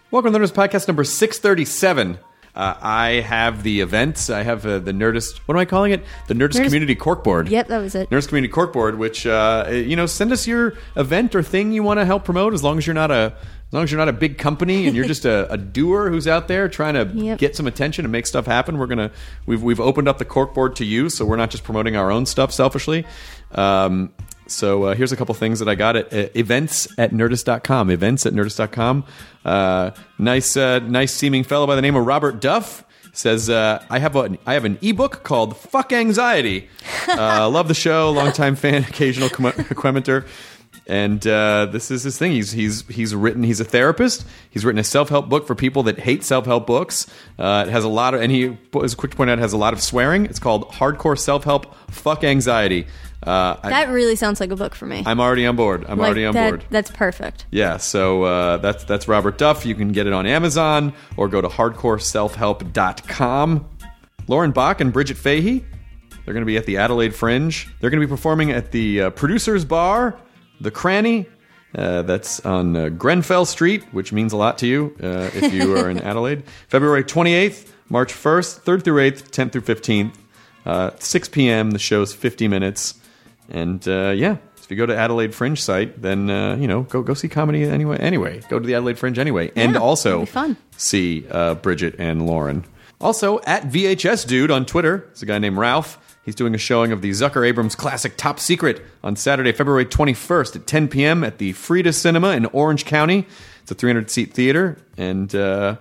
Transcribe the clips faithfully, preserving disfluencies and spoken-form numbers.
Welcome to the Nerdist Podcast number six thirty-seven. Uh, I have the events. I have uh, the Nerdist, what am I calling it? The Nerdist, Nerdist Community Corkboard. Yep, that was it. Nerdist Community Corkboard, which, uh, you know, send us your event or thing you want to help promote as long as you're not a... As long as you're not a big company and you're just a, a doer who's out there trying to yep. get some attention and make stuff happen, we're gonna we've we've opened up the corkboard to you, so we're not just promoting our own stuff selfishly. Um, so uh, here's a couple things that I got at uh, events at nerdist dot com. Events at nerdist dot com. Uh, nice uh, nice seeming fellow by the name of Robert Duff says uh, I have a I have an ebook called Fuck Anxiety. Uh, love the show, longtime fan, occasional com- commenter. And uh, this is his thing. He's he's he's written. He's a therapist. He's written a self-help book for people that hate self-help books. Uh, it has a lot of, and he, as quick to point out, it has a lot of swearing. It's called Hardcore Self-Help. Fuck Anxiety. Uh, that I, really sounds like a book for me. I'm already on board. I'm like already on that, board. That's perfect. Yeah. So uh, that's that's Robert Duff. You can get it on Amazon or go to hardcore self help dot com. Lauren Bach and Bridget Fahey. They're going to be at the Adelaide Fringe. They're going to be performing at the uh, Producers Bar. The Cranny, uh, that's on uh, Grenfell Street, which means a lot to you uh, if you are in Adelaide. February twenty-eighth, March first, third through eighth, tenth through fifteenth. Uh, six p.m., the show's fifty minutes. And uh, yeah, if you go to Adelaide Fringe site, then, uh, you know, go go see comedy anyway. Anyway, go to the Adelaide Fringe anyway. And yeah, also fun. see uh, Bridget and Lauren. Also, at V H S Dude on Twitter, it's a guy named Ralph. He's doing a showing of the Zucker Abrams classic Top Secret on Saturday, February twenty-first at ten p.m. at the Frida Cinema in Orange County. It's a three hundred seat theater, and uh,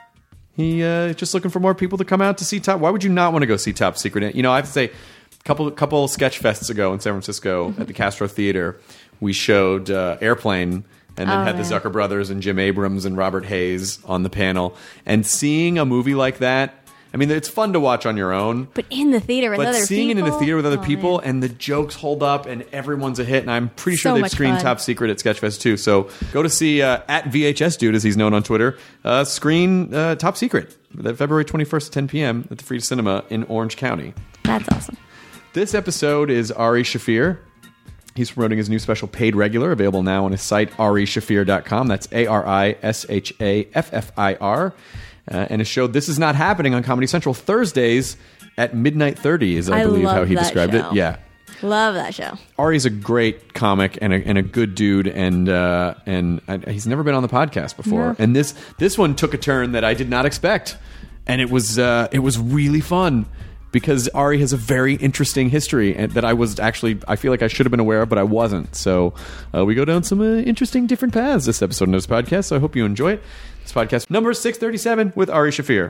he uh, just looking for more people to come out to see Top. Why would you not want to go see Top Secret? You know, I have to say, a couple couple sketch fests ago in San Francisco mm-hmm. at the Castro Theater, we showed uh, Airplane. And then oh, had the yeah. Zucker brothers and Jim Abrams and Robert Hayes on the panel. And seeing a movie like that, I mean, it's fun to watch on your own. But in the theater with but other people. But seeing it in the theater with other oh, people, man. and the jokes hold up, and everyone's a hit. And I'm pretty So sure they've much screened fun. Top Secret at Sketchfest too. So go to see uh, at V H S Dude, as he's known on Twitter, uh, screen uh, Top Secret that February twenty-first at ten p.m. at the Frida Cinema in Orange County. That's awesome. This episode is Ari Shaffir. He's promoting his new special Paid Regular, available now on his site, ari shaffir dot com. That's A R I S H A F F I R. Uh, and his show, This Is Not Happening, on Comedy Central Thursdays at midnight thirty, is I, I believe love how he that described show. it. Yeah. Love that show. Ari's a great comic and a, and a good dude, and uh, and I, he's never been on the podcast before. No. And this this one took a turn that I did not expect, and it was uh, it was really fun. Because Ari has a very interesting history and that I was actually, I feel like I should have been aware of, but I wasn't. So uh, we go down some uh, interesting different paths this episode of this podcast. So I hope you enjoy it. This podcast number six thirty-seven with Ari Shaffir.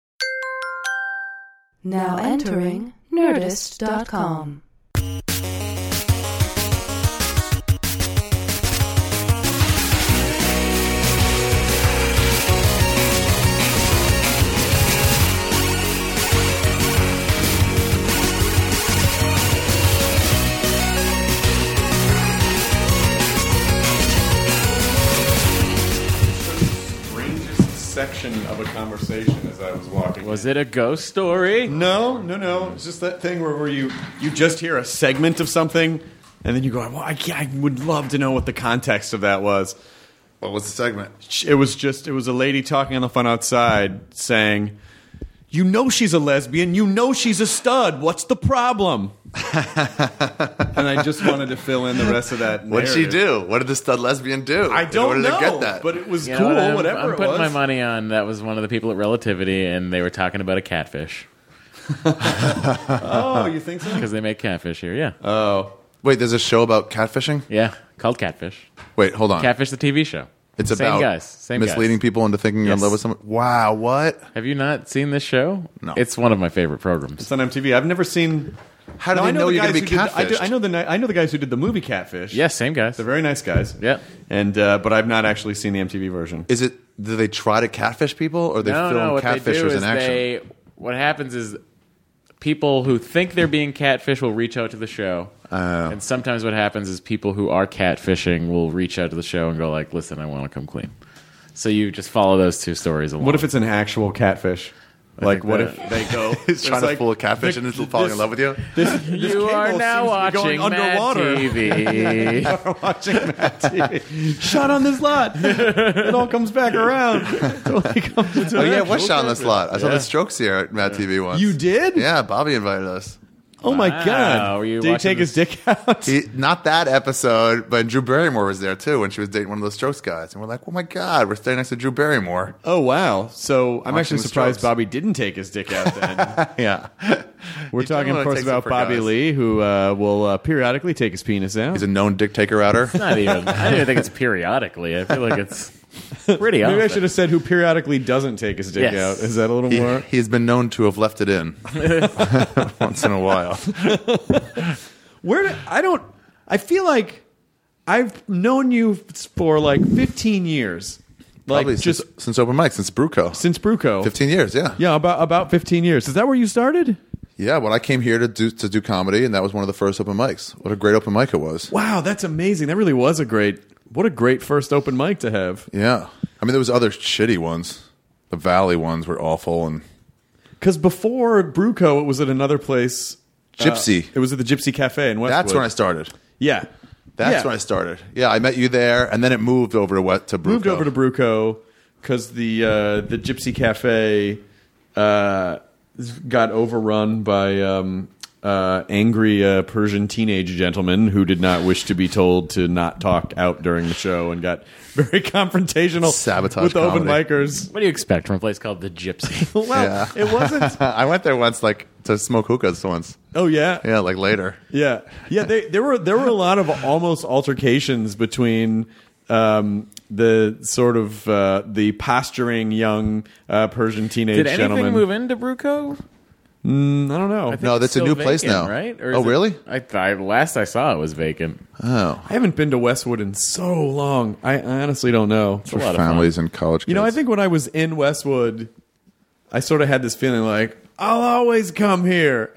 Now entering nerdist dot com. Section of a conversation as I was walking. Was it a ghost story? No, no, no. It's just that thing where, where you, you just hear a segment of something, and then you go, well, I, I would love to know what the context of that was. What was the segment? It was just, it was a lady talking on the phone outside saying, you know she's a lesbian, you know she's a stud, what's the problem? And I just wanted to fill in the rest of that narrative. What'd she do? What did the stud lesbian do? I don't in order know, to get that? but it was You know cool, what, I'm, whatever I'm it putting was. my money on that was one of the people at Relativity, and they were talking about a catfish. Oh, you think so? Because they make catfish here, yeah. Oh. Wait, there's a show about catfishing? Yeah, called Catfish. Wait, hold on. Catfish, the T V show. It's Same about guys. Same misleading guys. people into thinking you're in Yes. love with someone. Wow, what? Have you not seen this show? No. It's one of my favorite programs. It's on M T V. I've never seen... How do No, they I know, know the you're going guys to be who did- I, do, catfished? I know the I know the guys who did the movie Catfish. Yes, same guys. They're very nice guys. Yep. And uh, but I've not actually seen the M T V version. Is it, do they try to catfish people, or they no, film no, what they do catfishers is in action? they... What happens is people who think they're being catfished will reach out to the show. Oh. And sometimes what happens is people who are catfishing will reach out to the show and go like, listen, I want to come clean. So you just follow those two stories along. What if it's an actual catfish? Like, think what that- if they go? He's trying to like, fool a catfish and is falling in love with you. This, this You are cable now seems to be watching going underwater. Mad T V. Watching Mad T V. Shot on this lot. It all comes back around. It totally comes into Oh yeah, actual what shot on this purpose. lot? I saw Yeah. the Strokes here at Mad T V once. You did? Yeah, Bobby invited us. Oh my Wow. god! Were you Did he watching take his this- dick out? He, not that episode, but Drew Barrymore was there too when she was dating one of those Strokes guys, and we're like, "Oh my god, we're standing next to Drew Barrymore." Oh wow! So I'm Watching actually the surprised Strokes. Bobby didn't take his dick out. Then Yeah, we're He talking, of definitely course, takes it about for Bobby guys. Lee, who uh, will uh, periodically take his penis out. he's a known dick taker outer. Not even. I don't even think it's periodically. I feel like it's pretty often. Maybe I should have said who periodically doesn't take his dick Yes. out. Is that a little He, more? he's been known to have left it in once in a while. Where do, I don't. I feel like I've known you for like fifteen years, like Probably just since, since open mic, since Bruco. since Bruco. Fifteen years, yeah. Yeah, about about fifteen years. Is that where you started? Yeah, when I came here to do to do comedy, and that was one of the first open mics. What a great open mic it was. Wow, that's amazing. That really was a great. What a great first open mic to have. Yeah, I mean there was other shitty ones. The Valley ones were awful, and Because before Bruco, it was at another place. Gypsy. Uh, it was at the Gypsy Cafe in Westwood. That's when I started. Yeah, That's yeah. when I started. Yeah, I met you there, and then it moved over to what to Bruco. moved over to Bruco because the uh, the Gypsy Cafe uh, got overrun by um, uh, angry uh, Persian teenage gentlemen who did not wish to be told to not talk out during the show and got very confrontational Sabotage with the open comedy. micers. What do you expect from a place called the Gypsy? Well, Yeah. it wasn't. I went there once, like to smoke hookahs once. Oh yeah, Yeah, like later. Yeah, yeah. They, there were there were a lot of almost altercations between um, the sort of uh, the posturing young uh, Persian teenage Did anything gentleman. move into Bruco? Mm, I don't know. I think No, it's that's a still new place vacant, now. right? Or Oh, is it- really? I, I last I saw it was vacant. Oh, I haven't been to Westwood in so long. I, I honestly don't know. a lot of families and college kids. You know, I think when I was in Westwood, I sort of had this feeling like I'll always come here.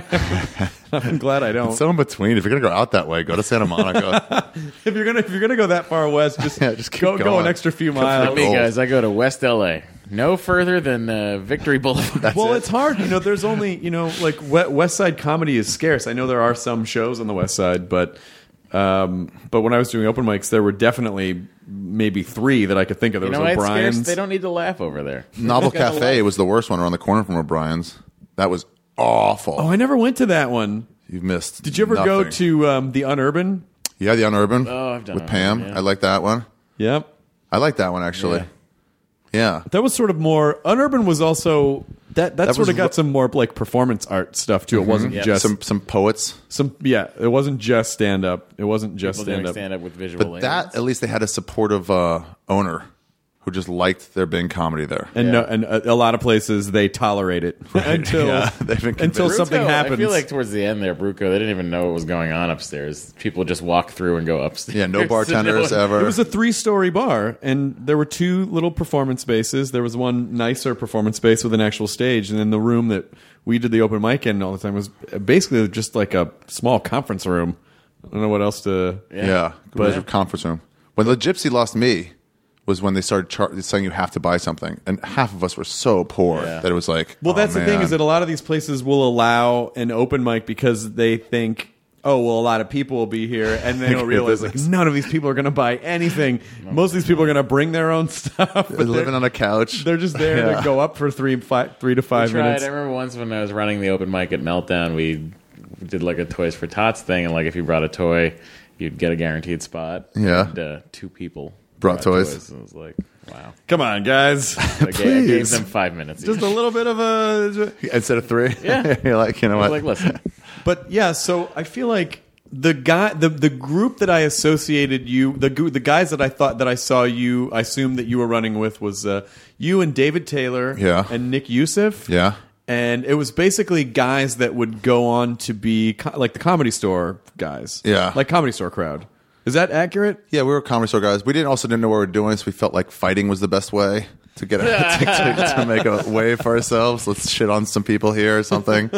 I'm glad I don't. so in between. If you're gonna go out that way, go to Santa Monica. if you're gonna if you're gonna go that far west, just, Yeah, just keep go go going. an extra few Go miles. for Me Gold. guys, I go to West L A. No further than uh, Victory Boulevard. well, it. it's hard. You know, there's only, you know, like we- West Side comedy is scarce. I know there are some shows on the West Side, but um, but when I was doing open mics, there were definitely maybe three that I could think of. There You know was why it's scarce? O'Brien's. They don't need to laugh over there. Novel They got the Cafe laugh. was the worst one around the corner from O'Brien's. That was awful. Oh, I never went to that one. You've missed. Did you ever go nothing. to um, the Unurban? Yeah, the Unurban. Oh, I've done with Unurban, Pam. yeah. I like that one. Yep. I like that one actually. Yeah. Yeah. That was sort of more. Unurban was also that. That, That sort was of got ro- some more like performance art stuff too. It wasn't Yeah. just some, Some some poets. Yeah, it wasn't just stand up. It wasn't just People doing stand up. stand up with visual But aids. that at least they had a supportive uh, owner who just liked there being comedy there. And Yeah. no, and a, a lot of places they tolerate it until Yeah, they've been until convinced. something Bruco, happens. I feel like towards the end there, Bruco, they didn't even know what was going on upstairs. People just walk through and go upstairs. Yeah, no bartenders No one- ever. It was a three-story bar, and there were two little performance spaces. There was one nicer performance space with an actual stage, and then the room that we did the open mic in all the time was basically just like a small conference room. I don't know what else to. yeah, But- but a conference room. When the Gypsy lost me was when they started char- saying you have to buy something, and half of us were so poor Yeah. that it was like, Well, oh, that's the thing man. is that a lot of these places will allow an open mic because they think, oh, well, a lot of people will be here, and they don't Good realize like business. none of these people are going to buy anything. Most of these people are going to bring their own stuff. but They're living they're, on a couch. they're just there Yeah. to go up for three, five, three to We five tried. minutes. I remember once when I was running the open mic at Meltdown, we did like a Toys for Tots thing, and like if you brought a toy, you'd get a guaranteed spot. Yeah. And, uh, two people Brought toys. and it was like, wow. Come on, guys. I gave, I gave Please. them five minutes. Just each. a little bit of a. Instead of three, Yeah. you're like, you know I was what? like, listen, But yeah, so I feel like the guy, the the group that I associated you, the gu- the guys that I thought that I saw you, I assumed that you were running with was uh, you and David Taylor, Yeah. and Nick Youssef, Yeah. and it was basically guys that would go on to be co- like the Comedy Store guys, Yeah. like Comedy Store crowd. Is that accurate? Yeah, we were comedy store guys. We didn't also didn't know what we were doing, so we felt like fighting was the best way to get a, to, to, to make a way for ourselves. Let's shit on some people here or something.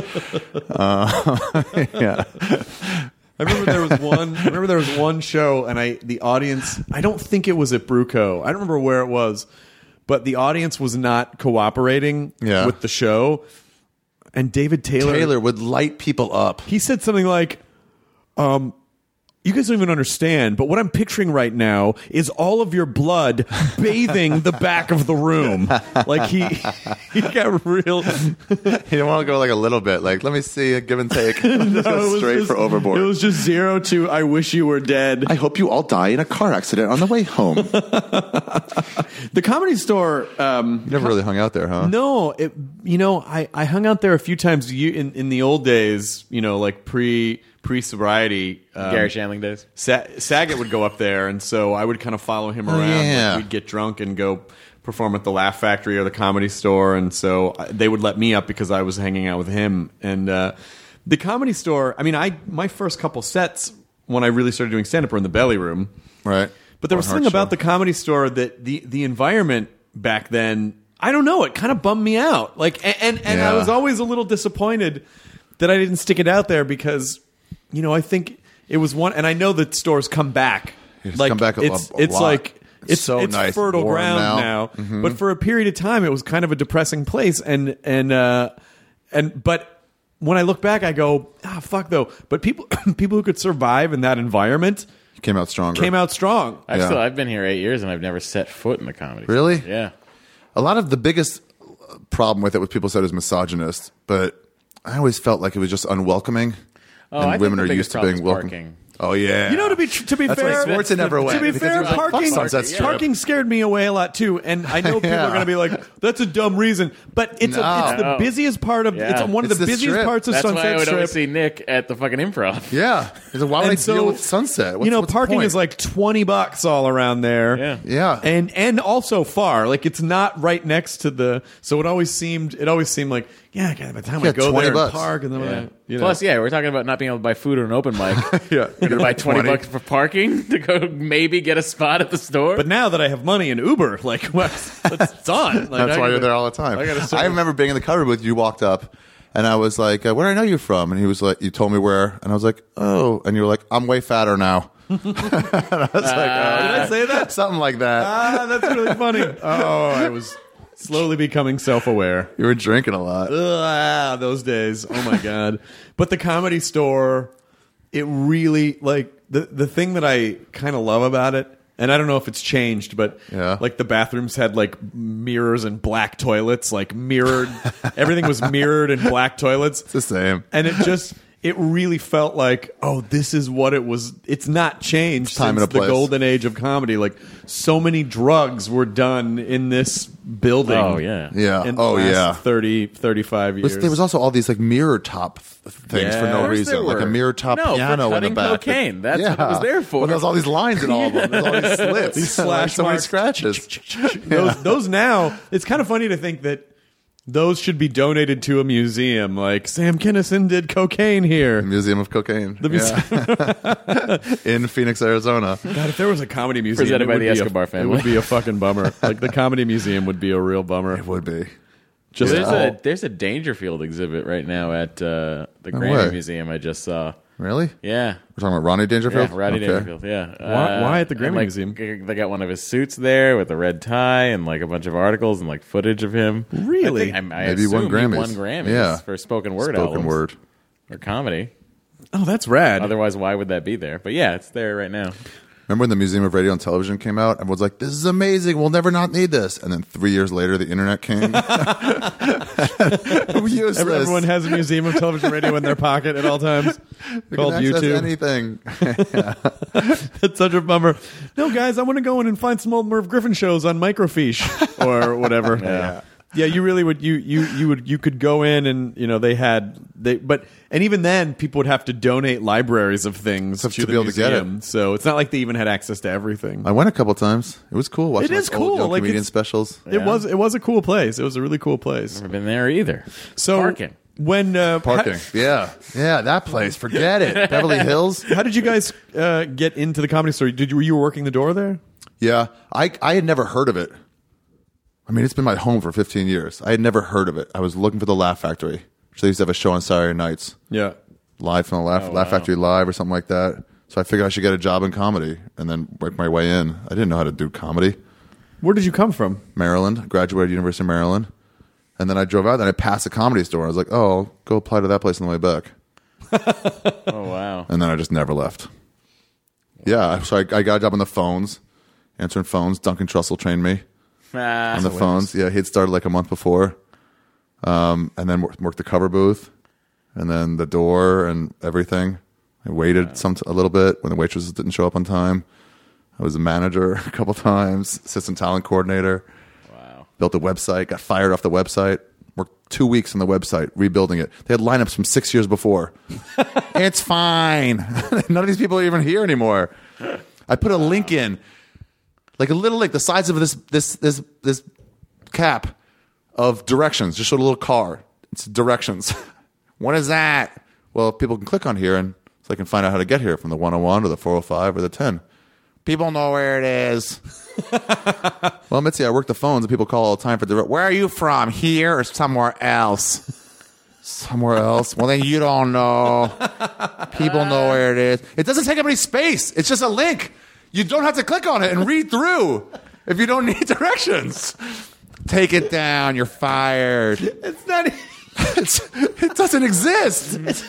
Uh, yeah, I remember there was one. I remember there was one show, and I the audience. I don't think it was at Bruco. I don't remember where it was, but the audience was not cooperating Yeah. with the show. And David Taylor, Taylor would light people up. he said something like, um, you guys don't even understand, but what I'm picturing right now is all of your blood bathing the back of the room. Like he, he got real. You don't want to go like a little bit. Like, let me see a give and take. Just No, go it was straight just- for overboard. It was just zero to I wish you were dead. I hope you all die in a car accident on the way home. You The Comedy Store. Um, never really hung out there, huh? no, it, you know, I, I hung out there a few times you, in in the old days. You know, like pre pre sobriety. Um, Gary Shandling days. Sa- Saget would go up there, and so I would kind of follow him around. yeah. Like, we'd get drunk and go perform at the Laugh Factory or the Comedy Store, and so I- they would let me up because I was hanging out with him. And uh, the Comedy Store, I mean, I my first couple sets when I really started doing stand up were in the Belly Room, Right. but there was Barnhart something about show. the Comedy Store that the the environment back then, I don't know, it kind of bummed me out. Like, and and, and I Yeah. was always a little disappointed that I didn't stick it out there because, you know, I think it was one, and I know that stores come back. It's like come back a it's lo- a it's lot. like It's it's so it's nice, fertile warm ground now. now. Mm-hmm. But for a period of time, it was kind of a depressing place, and and uh, and but when I look back, I go, ah, fuck though. But people people who could survive in that environment Came out stronger. came out strong. I've Yeah. still I've been here eight years and I've never set foot in the comedy. Really? Store. Yeah. A lot of the biggest problem with it was people said it was misogynist, but I always felt like it was just unwelcoming. Oh, and I think women the are biggest used to problem being is welcome. parking. Oh yeah. You know, to be tr- to be That's fair, why Schwarzenegger went. to be because fair, he was like, fuck parking Sunset Strip. parking scared me away a lot too, and I know people Yeah. are going to be like, "That's a dumb reason," but it's No. a, it's the No. busiest part of Yeah. it's one of It's the the busiest strip. parts of That's why I Sunset would always Strip. see Nick at the fucking improv. Yeah. He's like, why would And I so, deal with Sunset? What's, you know, what's the parking point? is like twenty bucks all around there. Yeah. Yeah. and and also far, like it's not right next to the. So it always seemed it always seemed like, yeah, by the time I Yeah, go twenty there bucks. and park, and then Yeah. I, you know, Plus, yeah, we're talking about not being able to buy food at an open mic. Yeah. You're gonna buy twenty, twenty bucks for parking to go maybe get a spot at the store. But now that I have money in Uber, like what's it's on. Like, That's I why gotta- you're there all the time. I I, gotta serve. remember being in the cover booth. You walked up, and I was like, uh, "Where do I know you from?" And he was like, "You told me where." And I was like, "Oh." And you were like, "I'm way fatter now." and I was like, oh, Did I say that? Something like that. Ah, that's really funny. Oh, I was slowly becoming self-aware. You were drinking a lot. Ah, those days. Oh my god. But the Comedy Store, it really like the the thing that I kind of love about it, and I don't know if it's changed, but Yeah. like the bathrooms had like mirrors and black toilets, like mirrored. Everything was mirrored and black toilets. It's the same. And it just it really felt like, oh, this is what it was. It's not changed It's time since and a the place. golden age of comedy. Like so many drugs were done in this building. Oh, yeah. Yeah. In the Oh last yeah. thirty, thirty-five years. Was- There was also all these like mirror top th- things Yeah. for Of no course reason, there like a were. mirror top No, for piano in the cutting back. cocaine. That's what it was there for. Well, there's all these lines in all of them. There's all these slits, These like slash so many marks. scratches. those, those now, it's kind of funny to think that those should be donated to a museum. Like Sam Kinison did cocaine here. Museum of Cocaine. The museum. Yeah. In Phoenix, Arizona. God, if there was a comedy museum, Presented it by would the be Escobar a, family. It would be a fucking bummer. Like the comedy museum would be a real bummer. It would be. Just there's all- a there's a Dangerfield exhibit right now at uh, the No Grammy way. Museum. I just saw. Really? Yeah. We're talking about Ronnie Dangerfield? Yeah, Rodney Okay. Dangerfield. Yeah. Why- why at the and, Grammy like, Museum? g- They got one of his suits there with a red tie and like a bunch of articles and like footage of him. Really? I, think, I, I Maybe he won assume Grammys. He won Grammys Yeah. for spoken word Spoken albums word. or comedy. oh, that's rad. Otherwise, why would that be there? But yeah, it's there right now. Remember when the Museum of Radio and Television came out? Everyone's like, this is amazing. We'll never not need this. And then three years later, the internet came. Useless. Everyone has a museum of television radio in their pocket at all times. You Called can access YouTube. anything. That's such a bummer. No, guys, I want to go in and find some old Merv Griffin shows on Microfiche or whatever. Yeah. Yeah, you really would. You you you would. You could go in and you know they had they. But and even then, people would have to donate libraries of things To- to, to the be able to get museum. So it's not like they even had access to everything. I went a couple times. It was cool watching It is like, old cool. young Like, comedian it's- specials. It Yeah. was it was a cool place. It was a really cool place. Never been there either. So Parking. when uh, Parking. How, Yeah. Yeah, that place. Forget it. Beverly Hills. how did you guys uh, get into the Comedy Store? Did you were you working the door there? Yeah. I, I had never heard of it. I mean, it's been my home for fifteen years. I had never heard of it. I was looking for the Laugh Factory, which they used to have a show on Saturday nights, Yeah. live from the Laugh, Oh, Laugh wow. Factory Live or something like that. So I figured I should get a job in comedy and then work my way in. I didn't know how to do comedy. Where did you come from? Maryland. Graduated University of Maryland. And then I drove out. Then I passed a Comedy Store. I was like, oh, I'll go apply to that place on the way back. Oh, wow. And then I just never left. Yeah, so I, I got a job on the phones, answering phones. Duncan Trussell trained me Ah, on the phones. Yeah, he'd started like a month before. Um, and then worked, worked the cover booth, and then the door and everything. I waited wow. some t- a little bit when the waitresses didn't show up on time. I was a manager a couple times, assistant talent coordinator. Wow. Built a website, got fired off the website. Worked two weeks on the website, rebuilding it. They had lineups from six years before. It's fine. None of these people are even here anymore. I put a link in, like a little link, the size of this this this this cap of directions. Just showed a little car. It's directions. What is that? Well, people can click on here and so they can find out how to get here from the one oh one or the four oh five or the ten. People know where it is. Well, Mitzi, I work the phones and people call all the time for the. Where are you from? Here or somewhere else? Somewhere else? Well, then you don't know. People know where it is. It doesn't take up any space. It's just a link. You don't have to click on it and read through if you don't need directions. Take it down. You're fired. It's not. It's, it doesn't exist. It's,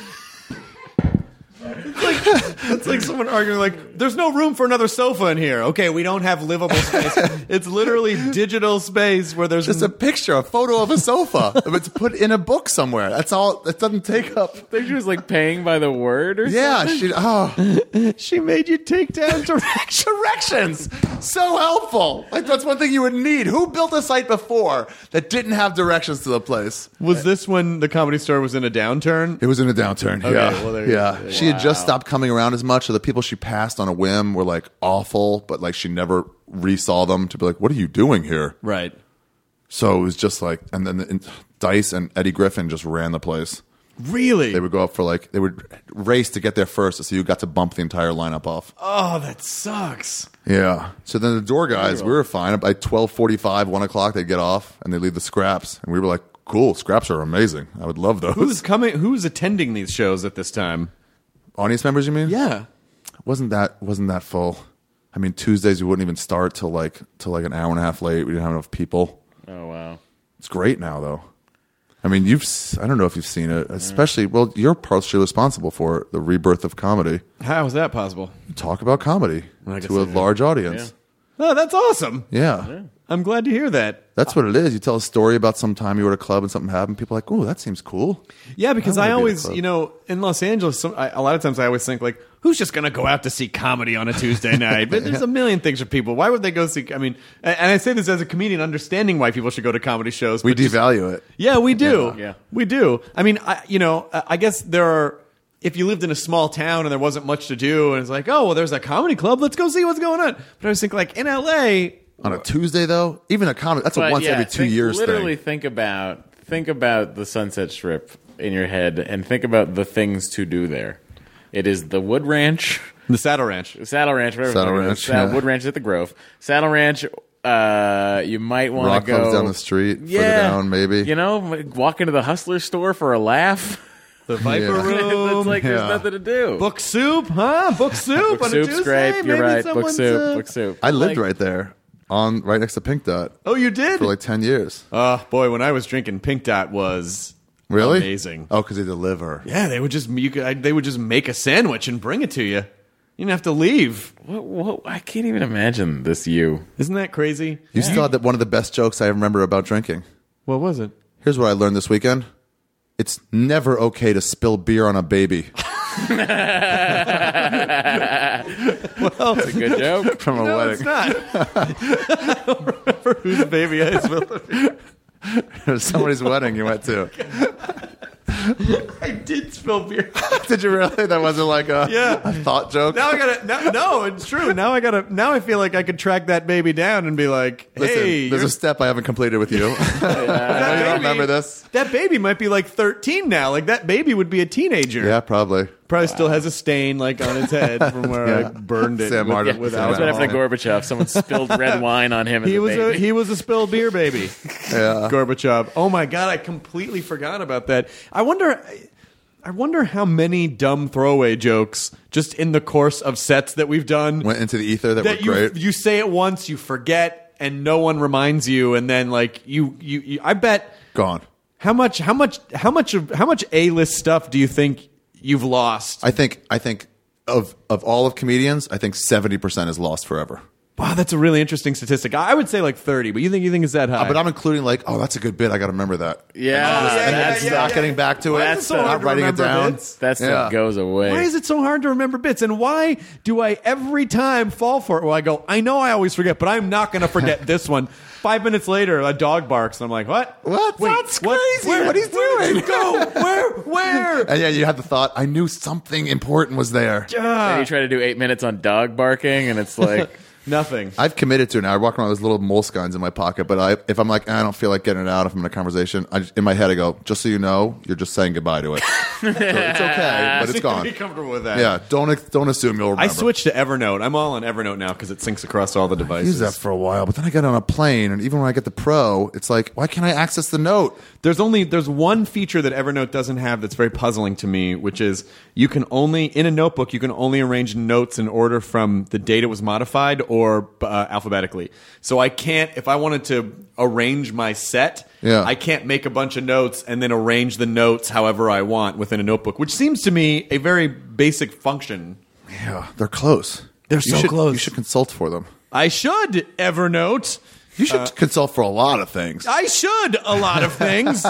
It's like, it's like someone arguing like, there's no room for another sofa in here. Okay, we don't have livable space. It's literally digital space where there's just a picture, a photo of a sofa. It's put in a book somewhere. That's all. It doesn't take up. I think she was like paying by the word or yeah, something. Yeah, she, oh. She made you take down directions. Directions. So helpful. Like that's one thing you would need. Who built a site before that didn't have directions to the place? Was this when the Comedy Store was in a downturn? It was in a downturn. Okay, yeah, well, there you yeah. go. She Wow. had just stopped coming around as much, so the people she passed on a whim were like awful, but like she never resaw them to be like, "What are you doing here?" Right. So it was just like, and then the, Dice and Eddie Griffin just ran the place. Really? They would go up for like they would race to get there first, so you got to bump the entire lineup off. Oh, that sucks. Yeah. So then the door guys, we were fine. By twelve forty-five, one o'clock, they'd get off and they leave the scraps, and we were like, "Cool, scraps are amazing. I would love those." Who's coming? Who's attending these shows at this time? Audience members, you mean? Yeah. Wasn't that wasn't that full? I mean, Tuesdays we wouldn't even start till like till like an hour and a half late. We didn't have enough people. Oh wow. It's great now though. I mean, you've I don't know if you've seen it, especially well, you're partially responsible for it, the rebirth of comedy. How is that possible? You talk about comedy I guess to a I do. large audience. Oh, that's awesome. Yeah. Yeah. I'm glad to hear that. That's what it is. You tell a story about some time you were at a club and something happened. People are like, "Oh, that seems cool." Yeah, because I I, wanna be at a always, club. you know, in Los Angeles, some, I, a lot of times I always think like, who's just going to go out to see comedy on a Tuesday night? But there's a million things for people. Why would they go see? I mean, and and I say this as a comedian, understanding why people should go to comedy shows. We but just- devalue it. Yeah, we do. Yeah. Yeah. We do. I mean, I, you know, I I guess there are. If you lived in a small town and there wasn't much to do, and it's like, oh, well, there's a comedy club. Let's go see what's going on. But I was thinking, like in L A. On a Tuesday though, even a comedy that's a But, once yeah, every two think- years Literally thing. think about think about the Sunset Strip in your head and think about the things to do there. It is the Wood Ranch, The Saddle Ranch. Saddle Ranch, whatever. Saddle it is. Ranch, Saddle- yeah. Wood Ranch at the Grove. Saddle Ranch. Uh, you might want Rock to go clubs down the street, yeah, further down, maybe. You know, walk into the Hustler store for a laugh. The Viper Yeah. Room. It's like there's Yeah. nothing to do. Book Soup, huh? Book Soup Book on a Soup's Tuesday. great. You're Maybe right. Book someone's, Soup. uh, Book Soup. I lived Like- right there, on right next to Pink Dot Oh, you did? for like ten years. Oh boy, when I was drinking, Pink Dot was Really amazing. Oh, because they deliver. Yeah, they would just you could, I, they would just make a sandwich and bring it to you. You didn't have to leave. What, what, I can't even imagine this you. Isn't that crazy? You still had that one of the best jokes I remember about drinking. What was it? Here's what I learned this weekend: it's never okay to spill beer on a baby. Well, It's a good joke. From a no, wedding. it's not. I don't remember whose baby I spilled. It was somebody's wedding you went to. I did spill beer. Did you really? That wasn't like a, Yeah. a thought joke? Now I gotta. No, no, it's true. Now I gotta. Now I feel like I could track that baby down and be like, Listen, "Hey, there's you're- a step I haven't completed with you. that I know you baby- don't remember this. That baby might be like thirteen now. Like that baby would be a teenager. Yeah, probably. Probably still has a stain like on its head from where I Yeah. burned it. Sam with, Martin. with Sam That was right alcohol. after Gorbachev. Someone spilled red wine on him. As He a was a baby. he was a spilled beer baby. Yeah. Gorbachev. Oh my god, I completely forgot about that. I wonder I wonder how many dumb throwaway jokes just in the course of sets that we've done Went into the ether that, that were you great. you say it once, you forget, and no one reminds you, and then like you, you, you I bet Gone. how much, how much, how much of how much A-list stuff do you think you've lost? I think I think of of all of comedians, I think seventy percent is lost forever. Wow, that's a really interesting statistic. I would say like thirty, but you think you think it's that high? Uh, but I'm including like, oh, that's a good bit. I got to remember that. Yeah, And just- yeah, and yeah, just yeah, not yeah. getting back to it. Why is it so not hard to writing it remember down. bits? that stuff Yeah. goes away. Why is it so hard to remember bits? And why do I every time fall for it? Well, I go, I know I always forget, but I'm not going to forget this one. Five minutes later, a dog barks, and I'm like, what? What? Wait, That's what? crazy. Where, What he's where did doing? you go? Where? Where? And yeah, you had the thought, I knew something important was there. And you try to do eight minutes on dog barking, and it's like, Nothing. I've committed to it now. I walk around with those little moleskines in my pocket, but I, if I'm like, I don't feel like getting it out, if I'm in a conversation, I, in my head I go, just so you know, you're just saying goodbye to it. So it's okay, but it's gone. Be comfortable with that. Yeah, don't don't assume you'll remember. I switched to Evernote. I'm all on Evernote now because it syncs across all the I devices. used that for a while, but then I got on a plane, and even when I get the Pro, it's like, why can't I access the note? There's only there's one feature that Evernote doesn't have that's very puzzling to me, which is you can only in a notebook you can only arrange notes in order from the date it was modified or uh, alphabetically. So I can't if I wanted to arrange my set, Yeah. I can't make a bunch of notes and then arrange the notes however I want within a notebook, which seems to me a very basic function. Yeah, they're close. They're You so should- close. You should consult for them. I should Evernote. You should consult for a lot of things. I should a lot of things.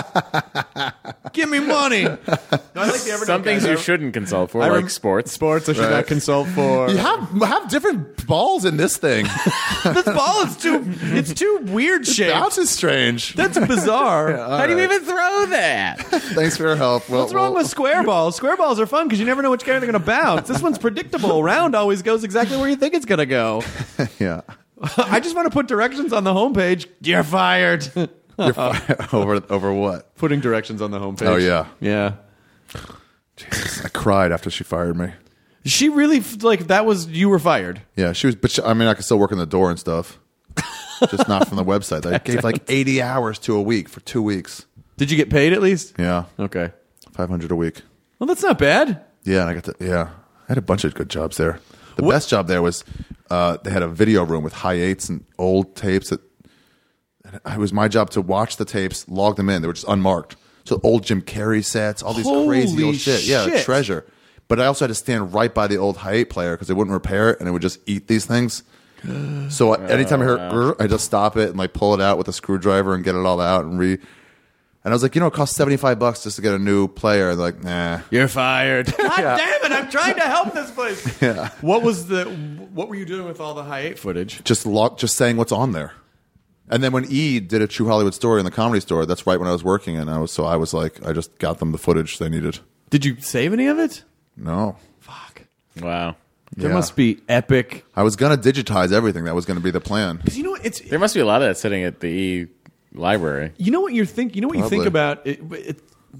Give me money. No, I like the Evernote some things guys. you I- shouldn't consult for, I like rem- sports. Sports I should Right. not consult for. You have have different balls in this thing. This ball is too it's too weird shaped. Bounce is strange. That's bizarre. How do you even throw that? Thanks for your help. Well, What's wrong well, with square balls? Square balls are fun because you never know which way they're going to bounce. This one's predictable. Round always goes exactly where you think it's going to go. Yeah. I just want to put directions on the homepage. You're fired. You're fi- over over what? Putting directions on the homepage. Oh, yeah. Yeah. I cried after she fired me. She really like that was you were fired. Yeah, she was. But she, I mean, I could still work in the door and stuff. Just not from the website. They gave like eighty hours to a week for two weeks. Did you get paid at least? Yeah, Okay. five hundred a week. Well, that's not bad. Yeah, and I got to. Yeah, I had a bunch of good jobs there. The best job there was uh, they had a video room with high eights and old tapes. That it was my job to watch the tapes, log them in. They were just unmarked. So old Jim Carrey sets, all these crazy Holy old shit. Yeah, shit. treasure. But I also had to stand right by the old high eight player because they wouldn't repair it and it would just eat these things. So anytime I heard, "Grr," I just stop it and like pull it out with a screwdriver and get it all out and re. And I was like, you know, it costs seventy five bucks just to get a new player. And they're like, nah. You're fired. God damn it! I'm trying to help this place. Yeah. What was the? What were you doing with all the high eight footage? Just log, just saying what's on there. And then when E did a True Hollywood Story in the Comedy Store, that's right when I was working, and I was so I was like, I just got them the footage they needed. Did you save any of it? No, Fuck. Wow. There Yeah. must be epic. I was gonna digitize everything. That was gonna be the plan. Because you know what? It's There must be a lot of that sitting at the E library. you know what you think. You know what you think Probably. about it. it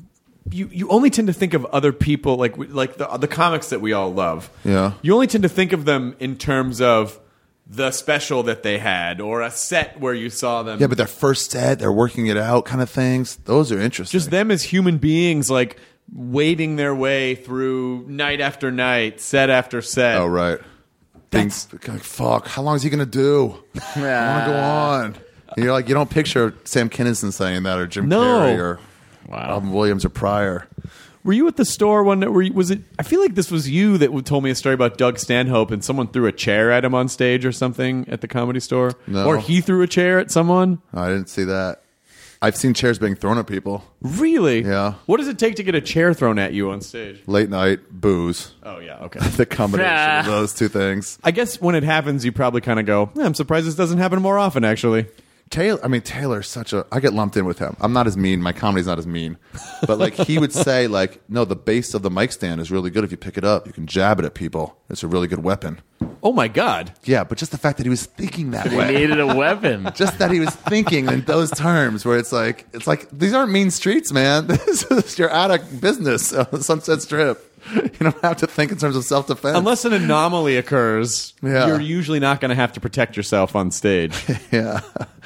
you you only tend to think of other people like like the the comics that we all love. Yeah. You only tend to think of them in terms of the special that they had or a set where you saw them. Yeah, but their first set, they're working it out, kind of things. Those are interesting. just them as human beings, like wading their way through night after night, set after set. Oh right. Being, That's- like, fuck. How long is he gonna do? I want to go on. And you're like, you don't picture Sam Kinison saying that, or Jim No. Carrey, or Wow. Robin Williams, or Pryor. Were you at the store one night? Were you, was it? I feel like this was you that told me a story about Doug Stanhope, and someone threw a chair at him on stage or something at the Comedy Store, No. or he threw a chair at someone. I didn't see that. I've seen chairs being thrown at people. Really? Yeah. What does it take to get a chair thrown at you on stage? Late night, booze. Oh yeah. Okay. The combination of those two things. I guess when it happens, you probably kind of go, eh, "I'm surprised this doesn't happen more often." Actually, Taylor, I mean, Taylor's such a. I get lumped in with him. I'm not as mean. My comedy's not as mean. But like he would say, like, no, the base of the mic stand is really good if you pick it up. You can jab it at people. It's a really good weapon. oh my god, Yeah, but just the fact that he was thinking that He way. needed a weapon. Just that he was thinking in those terms, where it's like, it's like these aren't mean streets, man. This is you're out of business on the Sunset Strip. You don't have to think in terms of self defense. unless an anomaly occurs, Yeah. you're usually not going to have to protect yourself on stage. yeah,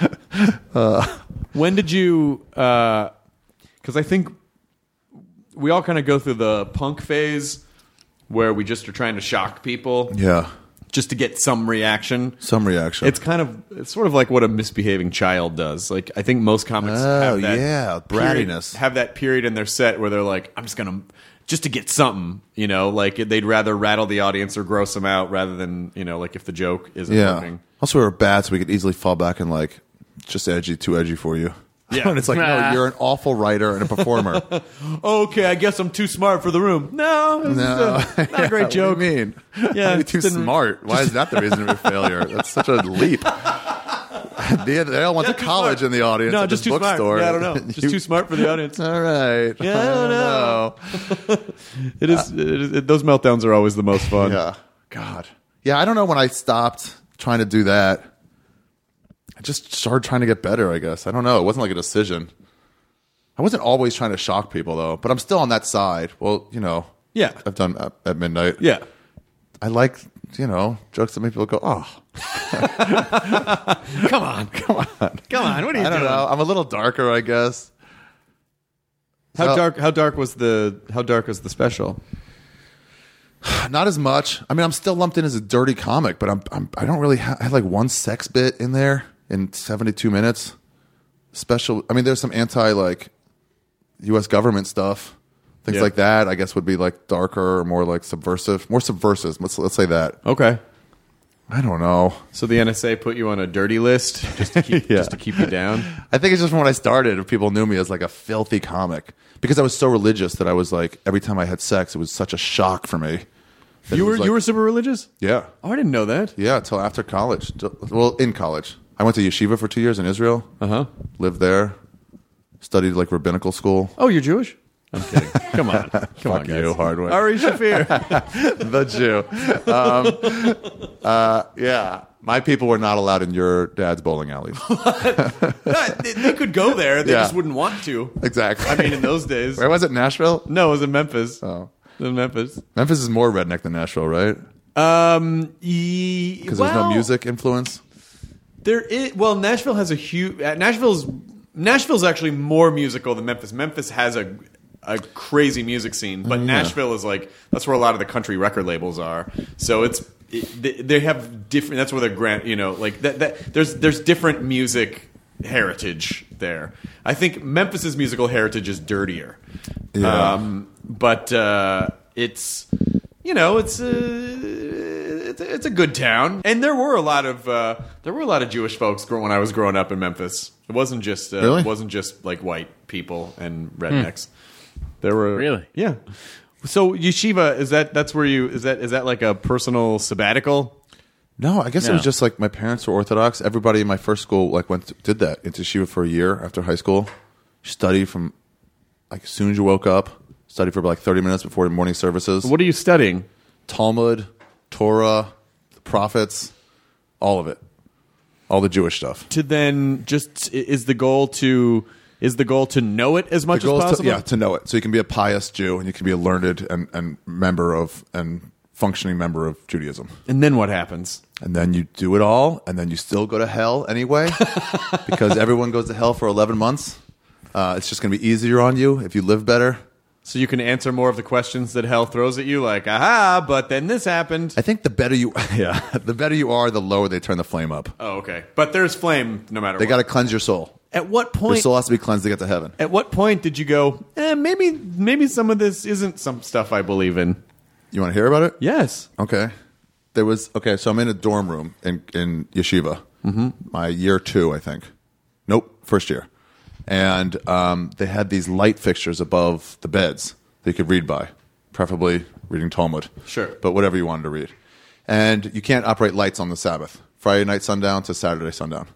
When did you? Because I think we all kind of go through the punk phase where we just are trying to shock people. yeah. just to get some reaction. Some reaction. It's kind of it's sort of like what a misbehaving child does. Like I think most comics Oh, have that yeah, period, brattiness. have that period in their set where they're like, I'm just gonna just to get something, you know, like they'd rather rattle the audience or gross them out rather than, you know, like if the joke isn't yeah. working. Also, we were bad, so we could easily fall back and like just edgy, too edgy for you. Yeah. And it's like, no, you're an awful writer and a performer. Okay, I guess I'm too smart for the room. No, this No, is a, not a great What joke. do you mean? Yeah, You're it too didn't- smart. Why is that the reason of your failure? That's such a leap. they, they all went Yeah, to too college smart. in the audience. No, at just this too bookstore. smart. Yeah, I don't know. Just You- too smart for the audience. All right. Yeah, I don't know. It is. it is it, those meltdowns are always the most fun. Yeah. God. Yeah, I don't know when I stopped trying to do that. I just started trying to get better, I guess. I don't know. It wasn't like a decision. I wasn't always trying to shock people, though, but I'm still on that side. Well, you know. Yeah. I've done at, at midnight. Yeah. I like, you know, jokes that make people go, oh. Come on. Come on. Come on. What are you I don't doing? know. I'm a little darker, I guess. How So- dark? How dark was the? How dark was the special? Not as much. I mean, I'm still lumped in as a dirty comic, but I'm, I'm I don't really have, I have like one sex bit in there in seventy-two minutes. Special. I mean, there's some anti like U S government stuff, things Yeah. like that. I guess would be like darker or more like subversive, more subversive. Let's let's say that. Okay. I don't know. So the N S A put you on a dirty list just to keep Yeah. just to keep you down. I think it's just when I started, people knew me as like a filthy comic because I was so religious that I was like every time I had sex, it was such a shock for me. that You it were was like- you were super religious? yeah. Oh, I didn't know that. Yeah, until after college. Till- Well, in college. I went to yeshiva for two years in Israel. Uh huh. Lived there. Studied like rabbinical school. Oh, you're Jewish? I'm kidding. Come on. Come on, Fuck guys. you, Hardwick. Ari Shafir. The Jew. Um, uh, yeah. My people were not allowed in your dad's bowling alleys. they, they could go there. They Yeah. just wouldn't want to. Exactly. I mean, in those days. Where was it? Nashville? No, it was in Memphis. Oh. It was in Memphis. Memphis is more redneck than Nashville, right? Um, because Because there's no music influence. There is. Well, Nashville has a huge. Uh, Nashville's Nashville's actually more musical than Memphis. Memphis has a a crazy music scene, but Nashville is like that's where a lot of the country record labels are. So it's it, they, they have different. That's where they're grant. You know, like that. That there's there's different music heritage there. I think Memphis's musical heritage is dirtier. Yeah. Um, but uh, it's you know it's a it's a, it's a good town, and there were a lot of uh, there were a lot of Jewish folks grow- when I was growing up in Memphis. It wasn't just uh, Really? it wasn't just like white people and rednecks. There were Really? yeah. So yeshiva is that that's where you is that is that like a personal sabbatical? No, I guess it No. was just like my parents were Orthodox. Everybody in my first school like went to, did that into yeshiva for a year after high school. Study from like as soon as you woke up. Study for like thirty minutes before the morning services. What are you studying? Talmud, Torah, the prophets, all of it, all the Jewish stuff. To then just is the goal to is the goal to know it as much The goal as is possible? to, yeah, to know it. So you can be a pious Jew and you can be a learned and, and member of and functioning member of Judaism. And then what happens? And then you do it all, and then you still go to hell anyway, because everyone goes to hell for eleven months. Uh, it's just going to be easier on you if you live better. So you can answer more of the questions that hell throws at you, like, aha, but then this happened. I think the better you, yeah, the better you are, the lower they turn the flame up. Oh, okay. But there's flame no matter They what. got to cleanse your soul. At what Your point soul has to be cleansed to get to heaven. At what point did you go, eh, maybe maybe some of this isn't some stuff I believe in? You want to hear about it? Yes. Okay. There was okay. So I'm in a dorm room in in yeshiva. Mm-hmm. My year two, I think. Nope, first year. And um, they had these light fixtures above the beds that you could read by, preferably reading Talmud. Sure. But whatever you wanted to read. And you can't operate lights on the Sabbath. Friday night sundown to Saturday sundown.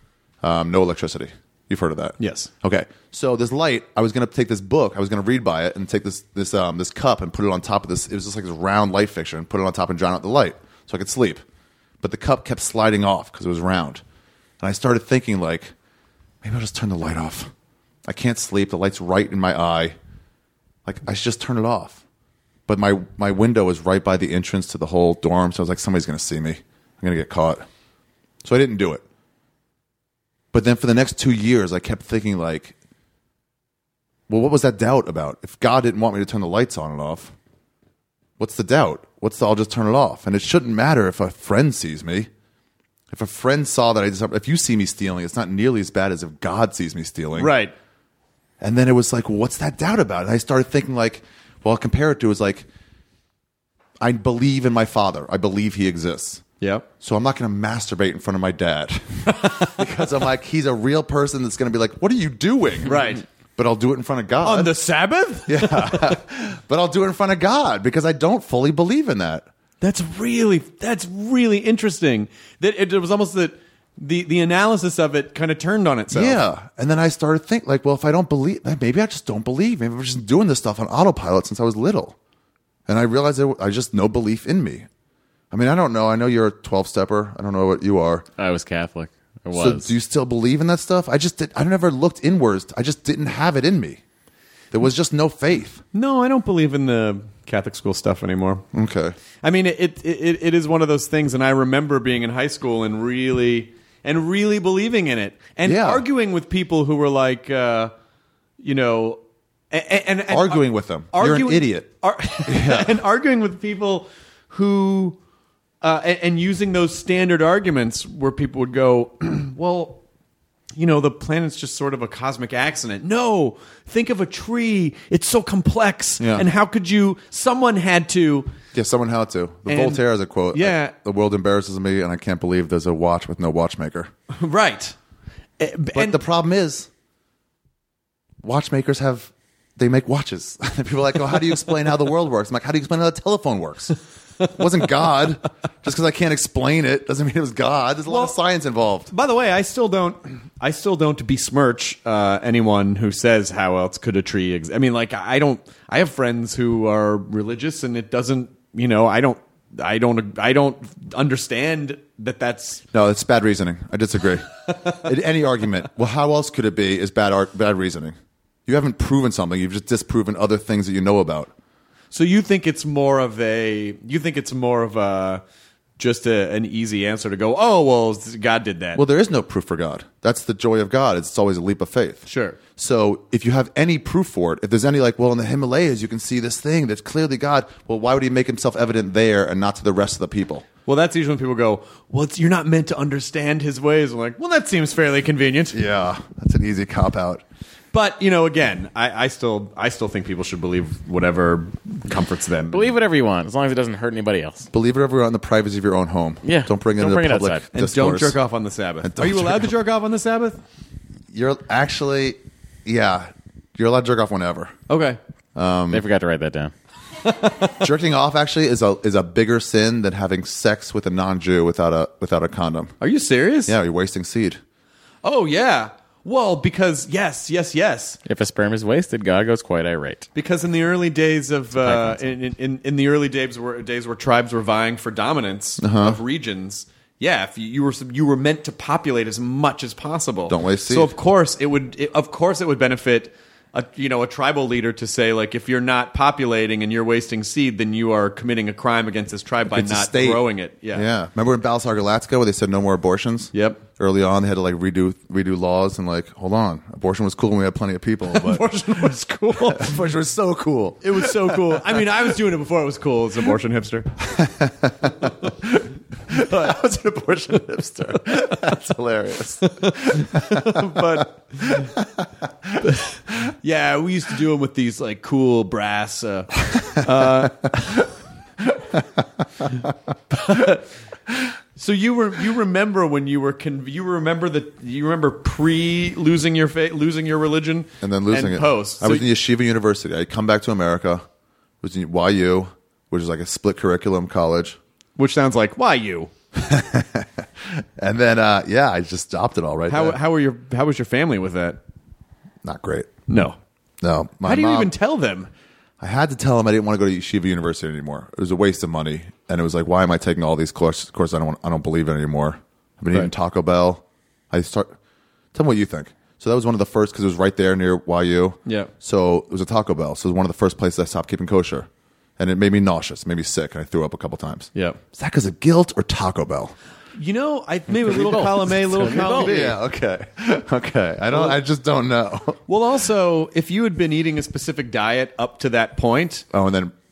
Um, no electricity. You've heard of that? Yes. Okay. So this light, I was going to take this book, I was going to read by it, and take this this um, this cup and put it on top of this. It was just like this round light fixture, and put it on top and drown out the light so I could sleep. But the cup kept sliding off because it was round, and I started thinking like, maybe I'll just turn the light off. I can't sleep. The light's right in my eye. Like I should just turn it off. But my my window was right by the entrance to the whole dorm, so I was like, somebody's going to see me. I'm going to get caught. So I didn't do it. But then for the next two years, I kept thinking like, well, what was that doubt about? If God didn't want me to turn the lights on and off, What's the doubt? What's the, I'll just turn it off. And it shouldn't matter if a friend sees me. If a friend saw that I just, if you see me stealing, it's not nearly as bad as if God sees me stealing. Right. And then it was like, well, what's that doubt about? And I started thinking like, well, I'll compare it to is like, I believe in my father. I believe he exists. Yep. So I'm not going to masturbate in front of my dad because I'm like, he's a real person that's going to be like, what are you doing? Right. But I'll do it in front of God. On the Sabbath? Yeah. But I'll do it in front of God because I don't fully believe in that. That's really that's really interesting. That it, it was almost that the the analysis of it kind of turned on itself. Yeah. And then I started thinking like, well, if I don't believe, maybe I just don't believe. Maybe I'm just doing this stuff on autopilot since I was little. And I realized that I just no belief in me. I mean, I don't know. I know you're a twelve-stepper. I don't know what you are. I was Catholic. I was. So do you still believe in that stuff? I just did. I never looked inwards. I just didn't have it in me. There was just no faith. No, I don't believe in the Catholic school stuff anymore. Okay. I mean, it it it, it is one of those things, and I remember being in high school and really and really believing in it, and Yeah. arguing with people who were like, uh, you know, and, and, and Arguing with them. You're an idiot. Ar- and arguing with people who. Uh, and, and using those standard arguments where people would go, well, you know, the planet's just sort of a cosmic accident. No, think of a tree. It's so complex. Yeah. And how could you, someone had to. Yeah, someone had to. The And- Voltaire has a quote. Yeah. I- the world embarrasses me, and I can't believe there's a watch with no watchmaker. Right. Eh, But and the problem is, watchmakers have, they make watches. People are like, oh, how do you explain how the world works? I'm like, how do you explain how the telephone works? It wasn't God. Just because I can't explain it doesn't mean it was God. There's a lot of Well- science involved. by the way, I still don't, I still don't besmirch uh, anyone who says how else could a tree exist. I mean, like, I don't, I have friends who are religious and it doesn't, you know, I don't, I don't, I don't understand that that's, No, it's bad reasoning. I disagree. In any argument, well, how else could it be? Is bad art, bad reasoning. You haven't proven something. You've just disproven other things that you know about. so you think it's more of a, you think it's more of a, just a, an easy answer to go, oh, well, God did that. Well, there is no proof for God. That's the joy of God. It's always a leap of faith. Sure. So if you have any proof for it, if there's any like, well, in the Himalayas, you can see this thing that's clearly God. Well, why would he make himself evident there and not to the rest of the people? Well, that's usually when people go, well, it's, you're not meant to understand his ways. I'm like, well, that seems fairly convenient. Yeah, that's an easy cop out. But, you know, again, I, I still I still think people should believe whatever comforts them. Believe whatever you want, as long as it doesn't hurt anybody else. Believe it everywhere in the privacy of your own home. Yeah. Don't bring it Don't into bring it public outside. And discourse. don't jerk off on the Sabbath. And don't Are you jerk allowed to off. jerk off on the Sabbath? You're actually, yeah, you're allowed to jerk off whenever. Okay. Um, They forgot to write that down. Jerking off actually is a is a bigger sin than having sex with a non-Jew without a without a condom. Are you serious? Yeah, you're wasting seed. Oh, yeah. Well, because, yes, yes, yes. If a sperm is wasted, God goes quite irate. Because in the early days of uh, concept. in, in in the early days where days where tribes were vying for dominance Uh-huh. of regions, yeah, if you, you were you were meant to populate as much as possible. Don't waste seed. So of course it would it, of course it would benefit a you know a tribal leader to say, like, if you're not populating and you're wasting seed, then you are committing a crime against this tribe by It's a not state. growing it. Yeah. Yeah. Remember in Battlestar Galactica where they said no more abortions? Yep. Early on, they had to like redo redo laws and like, hold on, abortion was cool when we had plenty of people, but Abortion was cool. abortion was so cool. It was so cool. I mean, I was doing it before it was cool as an abortion hipster. I was an abortion hipster. That's hilarious. but yeah, we used to do them with these like cool brass. Uh, uh, so you were you remember when you were con- you remember the you remember pre losing your fa- losing your religion And then losing and it. post. I was So- in Yeshiva University. I come back to America. It was in Y U, which is like a split curriculum college. which sounds like why you. And then, uh, yeah, I just stopped it all right How there. how were your how was your family with that? Not great. No. No. My How do you mom- even tell them? I had to tell him I didn't want to go to Yeshiva University anymore. It was a waste of money, and it was like, why am I taking all these courses? Courses I don't, want, I don't believe in anymore. I've been eating Right. Taco Bell. I start. Tell me what you think. So that was one of the first because it was right there near Y U. Yeah. So it was a Taco Bell. So it was one of the first places I stopped keeping kosher, and it made me nauseous, made me sick, and I threw up a couple times. Yeah. Is that because of guilt or Taco Bell? You know, I maybe a little column A, little column B. Yeah. Okay. Okay. I don't. I just don't know. Well, also, if you had been eating a specific diet up to that point, Oh, and then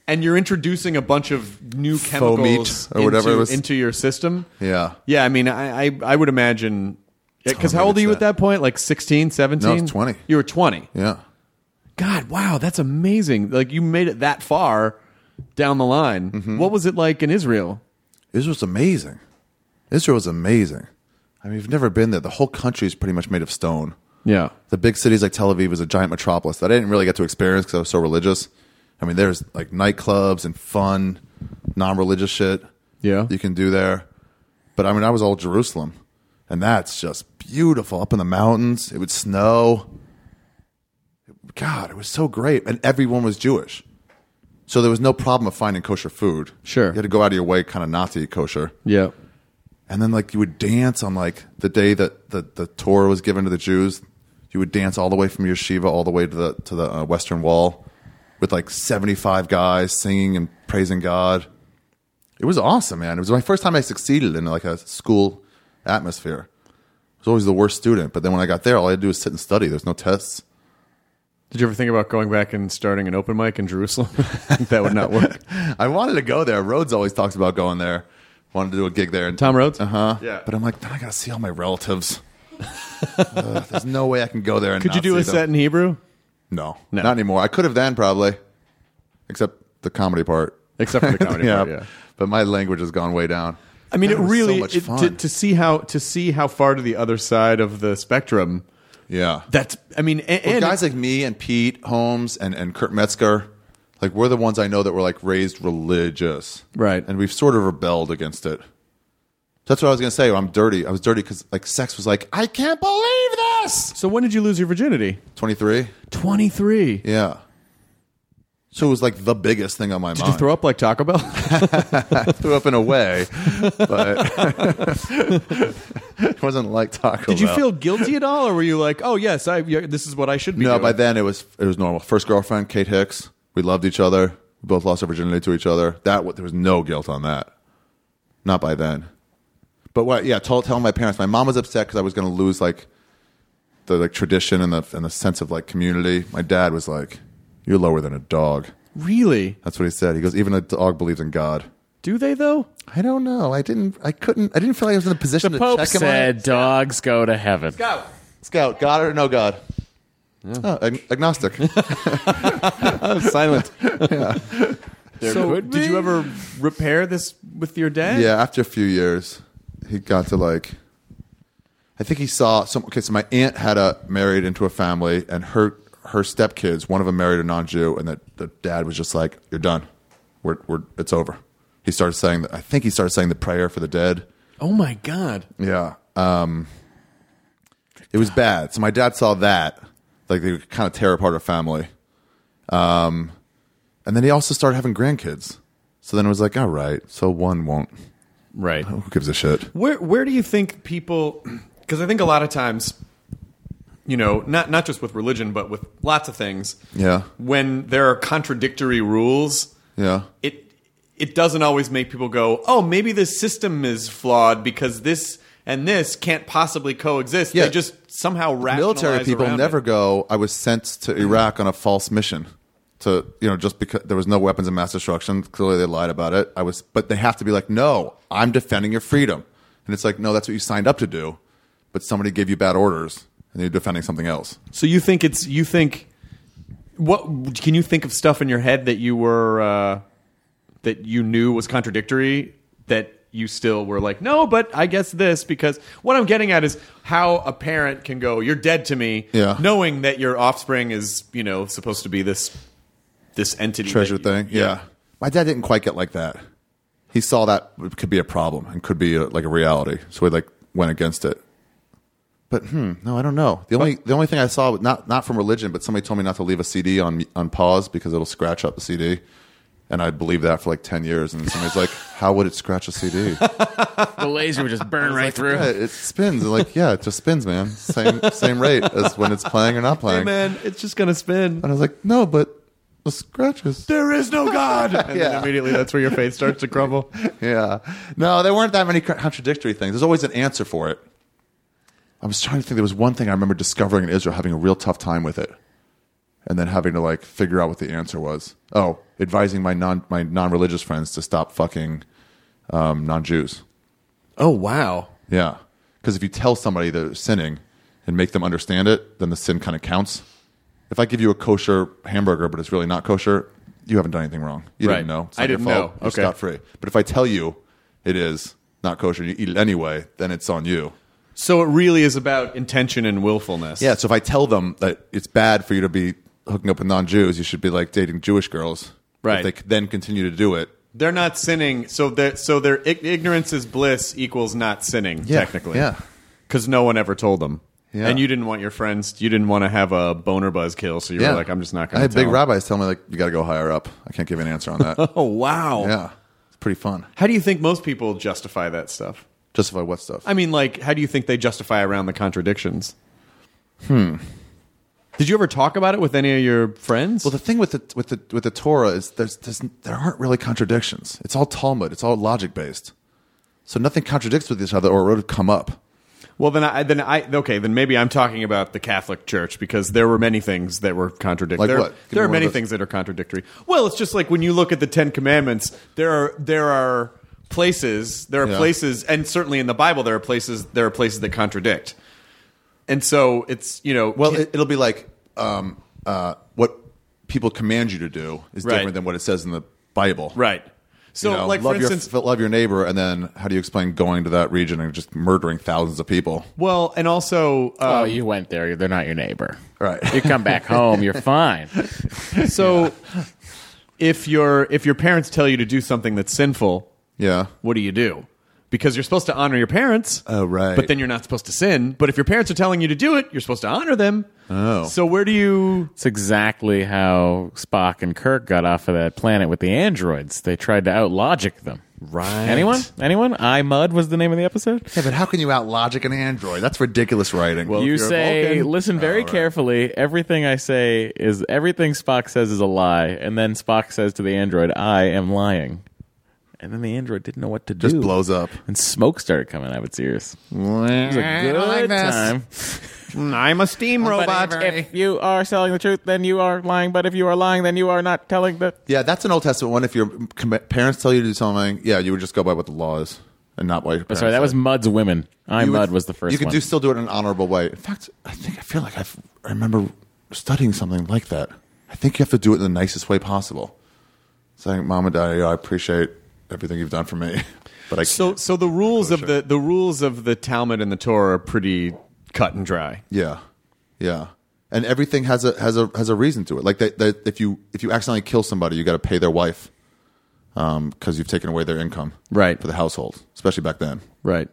and you're introducing a bunch of new Faux chemicals meat or whatever into, it was. into your system. Yeah. Yeah, I mean, I I, I would imagine because how old are you at that point? Like sixteen, seventeen? No, I was twenty. You were twenty. Yeah. God, wow, that's amazing. Like you made it that far down the line. Mm-hmm. What was it like in Israel? Israel was amazing. Israel was amazing. I mean, you've never been there. The whole country is pretty much made of stone. Yeah. The big cities like Tel Aviv was a giant metropolis that I didn't really get to experience because I was so religious. I mean, there's like nightclubs and fun, non-religious shit Yeah. you can do there. But I mean, I was all Jerusalem, and that's just beautiful up in the mountains. It would snow. God, it was so great. And everyone was Jewish. So there was no problem of finding kosher food. Sure. You had to go out of your way kind of not to eat kosher. Yeah. And then like you would dance on like the day that the, the Torah was given to the Jews. You would dance all the way from your yeshiva all the way to the to the uh, Western Wall with like seventy-five guys singing and praising God. It was awesome, man. It was my first time I succeeded in like a school atmosphere. I was always the worst student, but then when I got there, all I had to do was sit and study. There's no tests. Did you ever think about going back and starting an open mic in Jerusalem? That would not work. I wanted to go there. Rhodes always talks about going there. Wanted to do a gig there. Tom Rhodes? Uh huh. Yeah. But I'm like, then I got to see all my relatives. uh, there's no way I can go there and Could not you do see a them. set in Hebrew? No, No. not anymore. I could have then probably, except the comedy part. Except for the comedy yeah. part, yeah. But my language has gone way down. I mean, God, it was really so much it- fun. to, to see how to see how far to the other side of the spectrum. yeah. That's I mean, and, Well, and guys like me and Pete Holmes and, and Kurt Metzger, like we're the ones I know that were like raised religious, Right. And we've sort of rebelled against it. That's what I was gonna say. I'm dirty. I was dirty because like sex was like, I can't believe this. so when did you lose your virginity? twenty-three. twenty-three. Yeah. So it was like the biggest thing on my Did mind. you throw up like Taco Bell? I threw up in a way, but it wasn't like Taco Did you Bell. feel guilty at all, or were you like, oh yes, I yeah, this is what I should be No, doing? by then it was it was normal. First girlfriend, Kate Hicks. We loved each other. We both lost our virginity to each other. That there was no guilt on that. Not by then. But what? Yeah, told telling my parents. My mom was upset because I was going to lose like the like tradition and the and the sense of like community. My dad was like, "You're lower than a dog." Really? That's what he said. He goes, "Even a dog believes in God." Do they though? I don't know. I didn't. I couldn't. I didn't feel like I was in a position The to Pope check him on said it. dogs go to heaven. Go. Scout, God or no God? Oh, ag- agnostic. I'm silent. There so, could did be. you ever repair this with your dad? Yeah, after a few years, he got to like. I think he saw some. Okay, so my aunt had a married into a family, and her her stepkids, one of them married a non-Jew, and that the dad was just like, "You're done. We're we're it's over." He started saying that. I think he started saying the prayer for the dead. Oh my God. Yeah, um, it was bad. So my dad saw that, like they would kind of tear apart a family. Um, and then he also started having grandkids. So then it was like, all right, so one won't. Right. Who gives a shit? Where where do you think people? Because I think a lot of times, you know, not not just with religion, but with lots of things. Yeah. When there are contradictory rules, Yeah. it it doesn't always make people go, oh, maybe this system is flawed because this and this can't possibly coexist. Yeah. They just somehow rationalize Military people around never it. go, I was sent to Iraq on a false mission. To, you know, just because there was no weapons of mass destruction. Clearly they lied about it. I was, but they have to be like, no, I'm defending your freedom. And it's like, no, that's what you signed up to do. But somebody gave you bad orders and you're defending something else. So you think it's you think what can you think of stuff in your head that you were uh, that you knew was contradictory that you still were like, no, but I guess this, because what I'm getting at is how a parent can go, you're dead to me, Yeah. knowing that your offspring is, you know, supposed to be this this entity Treasure that you- thing. Yeah. My dad didn't quite get like that. He saw that it could be a problem and could be a, like a reality. So he like went against it. But hmm, no, I don't know. The only the only thing I saw, not not from religion, but somebody told me not to leave a C D on on pause because it'll scratch up the C D. And I believed that for like ten years. And somebody's like, how would it scratch a C D? The laser would just burn right through. Yeah, it spins. I'm like, yeah, it just spins, man. Same same rate as when it's playing or not Hey playing. man, it's just gonna spin. And I was like, no, but the scratches. There is no God. And Yeah. then immediately that's where your faith starts to crumble. Yeah. No, there weren't that many contradictory things. There's always an answer for it. I was trying to think. There was one thing I remember discovering in Israel, having a real tough time with it. and then having to like figure out what the answer was. Oh, advising my non my non-religious friends to stop fucking um, non-Jews. Oh, wow. Yeah, because if you tell somebody they're sinning and make them understand it, then the sin kind of counts. If I give you a kosher hamburger, but it's really not kosher, you haven't done anything wrong. You Right. didn't know. It's not I didn't your fault. know. You're Okay. scot-free. But if I tell you it is not kosher and you eat it anyway, then it's on you. So it really is about intention and willfulness. Yeah, so if I tell them that it's bad for you to be hooking up with non-Jews, you should be like dating Jewish girls. Right. If they then continue to do it. They're not sinning, so their so their ig- ignorance is bliss equals not sinning, Yeah, technically. yeah. Because no one ever told them. Yeah. And you didn't want your friends, you didn't want to have a boner buzz kill, so you Yeah. were like, I'm just not going I to had tell big them. rabbis tell me, like, you got to go higher up. I can't give you an answer on that. Oh, wow. Yeah. It's pretty fun. How do you think most people justify that stuff? Justify what stuff? I mean, like, how do you think they justify around the contradictions? Hmm. Did you ever talk about it with any of your friends? Well, the thing with the with the with the Torah is there's, there's there aren't really contradictions. It's all Talmud. It's all logic based. So nothing contradicts with each other, or it would come up. Well, then I then I okay then maybe I'm talking about the Catholic Church because there were many things that were contradictory. Like there, what? Give there me are one many of those. things that are contradictory. Well, it's just like when you look at the Ten Commandments, there are there are places there are Yeah. places, and certainly in the Bible there are places there are places that contradict. And so it's you know Well, it, it'll be like um, uh, what people command you to do is Right. different than what it says in the Bible. right. So You know, like for love instance, your love your neighbor, and then how do you explain going to that region and just murdering thousands of people? well, and also Oh, um, you went there. They're not your neighbor. Right. You come back home. You're fine. so if your if your parents tell you to do something that's sinful, Yeah. what do you do? Because you're supposed to honor your parents. Oh, right. But then you're not supposed to sin. But if your parents are telling you to do it, you're supposed to honor them. Oh. So where do you... It's exactly how Spock and Kirk got off of that planet with the androids. They tried to out-logic them. Right. Anyone? Anyone? I Mud was the name of the episode. Yeah, but how can you out logic an android? That's ridiculous writing. Well, You if you're a say, Vulcan- listen very Oh, right. carefully. Everything I say is everything Spock says is a lie, and then Spock says to the android, "I am lying." And then the android didn't know what to do. just blows up. And smoke started coming out of its ears. It was a I good don't like this. time. I'm a steam robot. But if you are telling the truth, then you are lying. But if you are lying, then you are not telling the. Yeah, that's an Old Testament one. If your com- parents tell you to do something, yeah, you would just go by what the law is and not what your parents Sorry, that say. was Mud's women. I You would- Mud was the first You could one. do still do it in an honorable way. In fact, I think I feel like I've, I remember studying something like that. I think you have to do it in the nicest way possible. Saying, "Mom and Dad, I appreciate everything you've done for me, but I So, can't." so the rules of the the rules of the Talmud and the Torah are pretty cut and dry. Yeah, yeah, and everything has a has a has a reason to it. Like that, that if you if you accidentally kill somebody, you got to pay their wife um, because you've taken away their income, Right. for the household, especially back then. Right.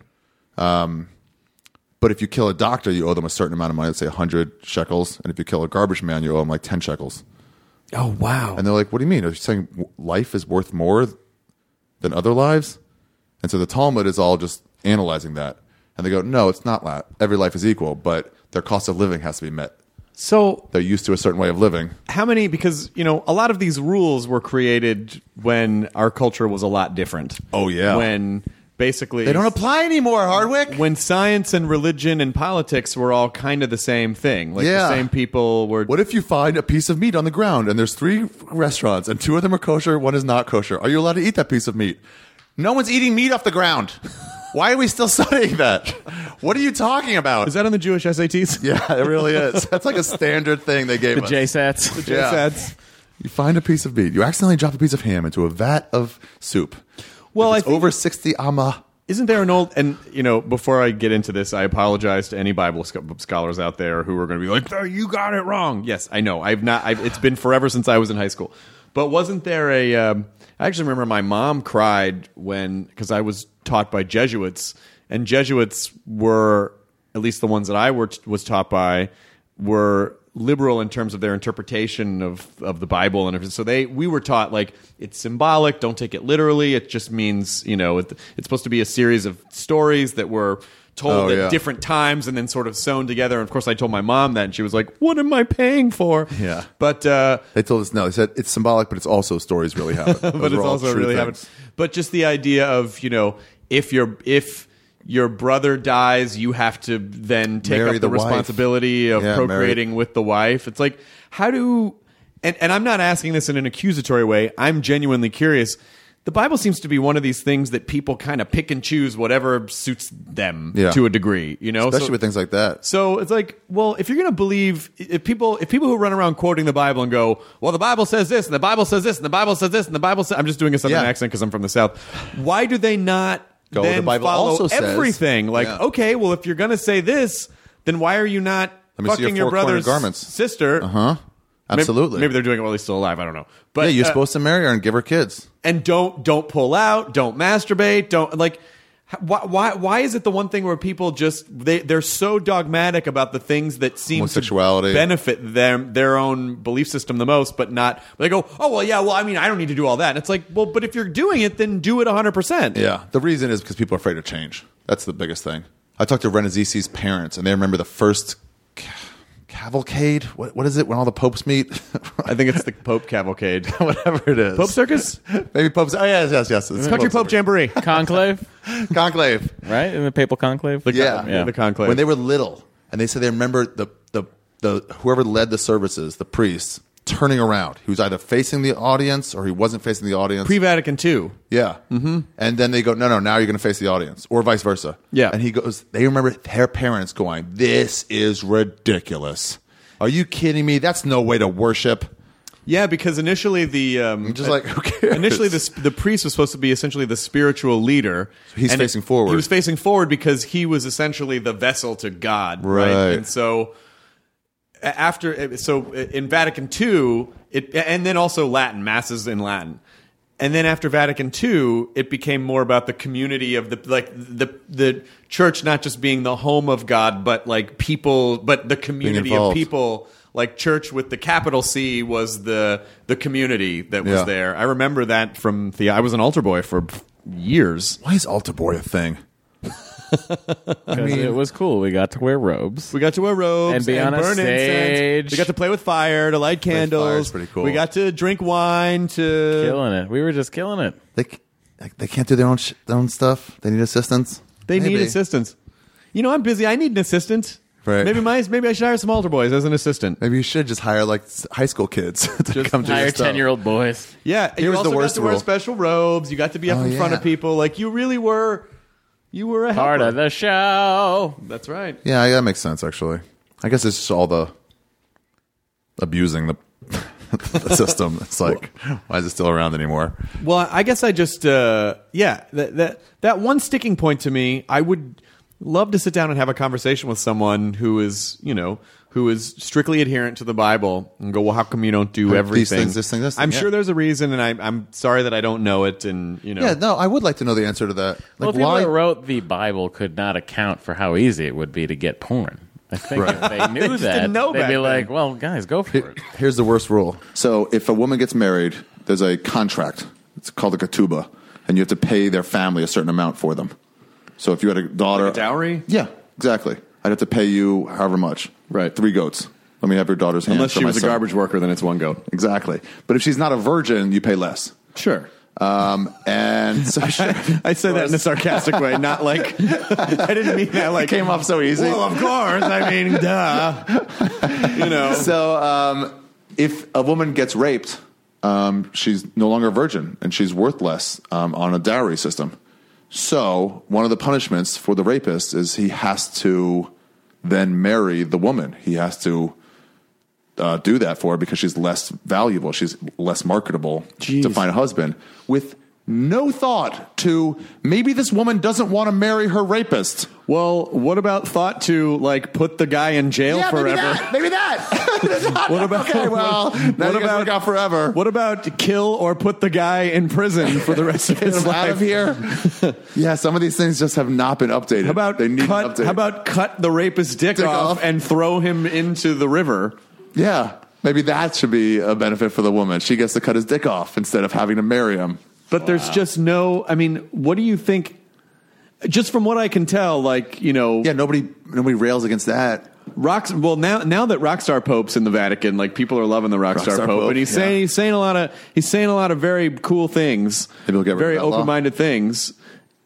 But if you kill a doctor, you owe them a certain amount of money, let's say one hundred shekels. And if you kill a garbage man, you owe them like ten shekels. Oh wow. And they're like, what do you mean? Are you saying w- life is worth more than other lives? And so the Talmud is all just analyzing that. And they go, no, it's not that. Every life is equal, but their cost of living has to be met. So They're used to a certain way of living. how many? Because you know, a lot of these rules were created when our culture was a lot different. Oh, yeah. When basically They don't apply anymore, Hardwick. when science and religion and politics were all kind of the same thing. Like Yeah. the same people were. What if you find a piece of meat on the ground and there's three restaurants and two of them are kosher, one is not kosher? Are you allowed to eat that piece of meat? No one's eating meat off the ground. Why are we still studying that? What are you talking about? Is that on the Jewish S A Ts? Yeah, it really is. That's like a standard thing they gave The us. J SATs. Yeah. That's- You find a piece of meat. You accidentally drop a piece of ham into a vat of soup. Well, If I it's think- over sixty amma. Isn't there an old and you know? Before I get into this, I apologize to any Bible sc- scholars out there who are going to be like, "Oh, "You got it wrong." Yes, I know. I've not. I've, it's been forever since I was in high school. But wasn't there a? Um, I actually remember my mom cried when because I was taught by Jesuits, and Jesuits were at least the ones that I were was taught by were liberal in terms of their interpretation of, of the Bible and everything. So they we were taught like it's symbolic, don't take it literally. It just means, you know, it, it's supposed to be a series of stories that were told Oh, at yeah. different times and then sort of sewn together. And of course I told my mom that and she was like, "What am I paying for?" Yeah. But uh They told us no. They said it's symbolic, but it's also stories really happen. but it's also really happened. But just the idea of, you know, if you're if your brother dies, you have to then take Marry up the, the wife. responsibility of Yeah, procreating with the wife. It's like, how do, and, and I'm not asking this in an accusatory way. I'm genuinely curious. The Bible seems to be one of these things that people kind of pick and choose whatever suits them Yeah. to a degree, you know? Especially So- with things like that. So it's like, well, if you're going to believe, if people, if people who run around quoting the Bible and go, well, the Bible says this, and the Bible says this, and the Bible says this, and the Bible says, I'm just doing a southern Yeah. accent because I'm from the South. Why do they not Go where then the Bible follow also says. everything? Like, Yeah. okay, well, if you're going to say this, then why are you not Let me see your fucking your four-cornered brother's garments. sister? Uh Huh? Absolutely. Maybe, maybe they're doing it while he's still alive. I don't know. But yeah, you're uh, supposed to marry her and give her kids. and don't don't pull out, don't masturbate, don't like. Why, why why is it the one thing where people just they they're so dogmatic about the things that seem Homosexuality. to benefit them their own belief system the most, but not they go, oh well, yeah, well, I mean, I don't need to do all that. And it's like, well, but if you're doing it, then do it one hundred percent. Yeah. The reason is because people are afraid of change. That's the biggest thing. I talked to Renazisi's parents, and they remember the first ca- cavalcade. What what is it when all the popes meet? I think it's the Pope Cavalcade, Whatever it is. Pope Circus, Maybe popes. Oh yes, yes, yes. It's Country Pope Jamboree. Conclave, conclave. right? In the papal conclave. Yeah. Yeah. the conclave. When they were little, and they said they remember the the the whoever led the services, the priests, turning around. He was either facing the audience or he wasn't facing the audience. Pre-Vatican two. Yeah. Mm-hmm. And then they go, no, no, now you're going to face the audience, or vice versa. Yeah. And he goes, they remember their parents going, this is ridiculous. Are you kidding me? That's no way to worship. Yeah, because initially the um, Just like, who cares? initially the the priest was supposed to be essentially the spiritual leader. So he's And facing forward. He was facing forward because he was essentially the vessel to God, right? Right. And so a- after so in Vatican two, it and then also Latin masses in Latin. And then after Vatican two, it became more about the community of the like the the church not just being the home of God, but like people, but the community of involved. people. Like church with the capital C was the the community that was Yeah. there. I remember that from the. I was an altar boy for years. Why is altar boy a thing? Because it was cool. We got to wear robes. We got to wear robes And be on a burn stage. incense. We got to play with fire, to light candles. fire's pretty cool. We got to drink wine. To Killing it. We were just killing it. They c- they can't do their own sh- their own stuff. They need assistance. they need Maybe. assistance. You know, I'm busy. I need an assistant. Right. Maybe my maybe I should hire some altar boys as an assistant. Maybe you should just hire like s- high school kids to Just come to your Hire stuff. ten-year-old boys. Yeah, you Here's the also worst got to wear rule. special robes. You got to be up Oh, in front yeah. of people. Like you really were. You were a Part helper. of the show. That's right. Yeah, that makes sense actually. I guess it's just all the abusing the, the system. It's like, why is it still around anymore? Well, I guess I just uh, yeah that that that one sticking point to me. I would love to sit down and have a conversation with someone who is you know who is strictly adherent to the Bible and go, well, how come you don't do These everything? things, this thing, this thing, I'm yeah. sure there's a reason, and I, I'm sorry that I don't know it. And you know, Yeah, no, I would like to know the answer to that. Well, Like, people why? that wrote the Bible could not account for how easy it would be to get porn. I think if they knew just that, didn't know they'd back be then. like, well, guys, go for it. Here's the worst rule. So if a woman gets married, there's a contract. It's called a ketubah, and you have to pay their family a certain amount for them. So if you had a daughter, Like a dowry? yeah, exactly. I'd have to pay you however much. Right. Three goats. Let me have your daughter's hand. unless for she my was a son. garbage worker, then it's one goat. Exactly. But if she's not a virgin, you pay less. Sure. Um, and so I said that in a sarcastic way, not like I didn't mean that like came off so easy. Well, of course. I mean, duh. You know. So um, if a woman gets raped, um, she's no longer a virgin and she's worth less um, on a dowry system. So one of the punishments for the rapist is he has to then marry the woman. He has to uh, do that for her because she's less valuable. She's less marketable Jeez. to find a husband with no thought to maybe this woman doesn't want to marry her rapist. Well, what about thought to like put the guy in jail Yeah, forever? maybe that. Maybe that. What about okay? Well, now what you guys about work out forever. What about kill or put the guy in prison for the rest of Get his him life? out of here. Yeah, some of these things just have not been updated. How about they need cut? an update. How about cut the rapist's dick, Dick off, off. and throw him into the river? yeah, maybe that should be a benefit for the woman. She gets to cut his dick off instead of having to marry him. But there's just no. I mean, what do you think? Just from what I can tell, like you know, Yeah, nobody nobody rails against that. Rocks. Well, now now that Rockstar Pope's in the Vatican, like people are loving the Rockstar, Rockstar Pope, Pope, and he's yeah. saying he's saying a lot of he's saying a lot of very cool things, Maybe he'll get rid very of that law. open minded things.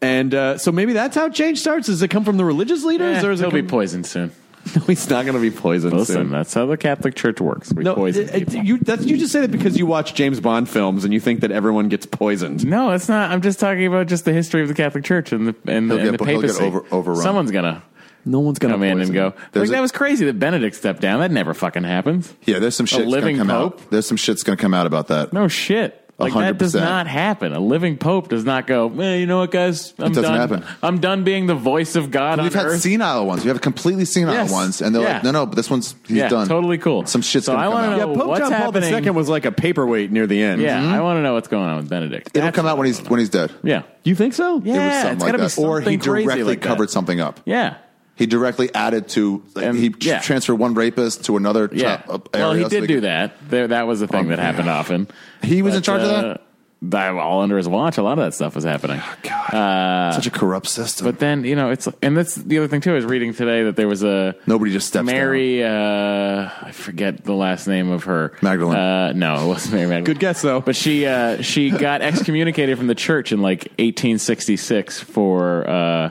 And uh, so maybe that's how change starts. Does it come from the religious leaders, Eh, or is it he'll come- be poisoned soon. No, he's not going to be poisoned Listen, soon. that's how the Catholic Church works. We No, poison it- it- people. you, that's, you just say that because you watch James Bond films and you think that everyone gets poisoned. No, it's not. I'm just talking about just the history of the Catholic Church and the and, the, He'll and get- the he'll get papacy. over- overrun. Someone's gonna No one's going to come in and go. There's Like, a- that was crazy that Benedict stepped down. That never fucking happens. Yeah, there's some shit living gonna come pope? out. There's some shit's going to come out about that. No shit. Like hundred that does percent. not happen. A living pope does not go. Eh, you know what, guys? I'm doesn't done. happen. I'm done being the voice of God We've on had earth. senile ones. We have completely senile Yes. ones, and they're Yeah. like, no, no, but this one's he's Yeah, done. totally cool. Some shit's So going I to come wanna out. Yeah, know Pope what's John Paul the happening. Second was like a paperweight near the end. Yeah, Mm-hmm. I want to know what's going on with Benedict. It'll That's come out what when I he's wanna when he's dead. know. Yeah, You think so? yeah. It was something it's like gotta be that. Or he something crazy directly like that. covered something up. Yeah. He directly added to. Like, And- he tr- yeah. transferred one rapist to another. tra- Yeah. uh, Well, he area so did they do could- that. There, that was a thing Oh, that happened yeah. often. He was in But, charge of uh, that. that- all under his watch. A lot of that stuff was happening. God, such a corrupt system. But then you know, it's and that's the other thing too. I was reading today that there was a Nobody just steps Mary. Uh, I forget the last name of her. Magdalene. Uh, no, it wasn't Mary Magdalene. Good guess, though. But she uh, she got excommunicated from the church in like eighteen sixty-six for uh,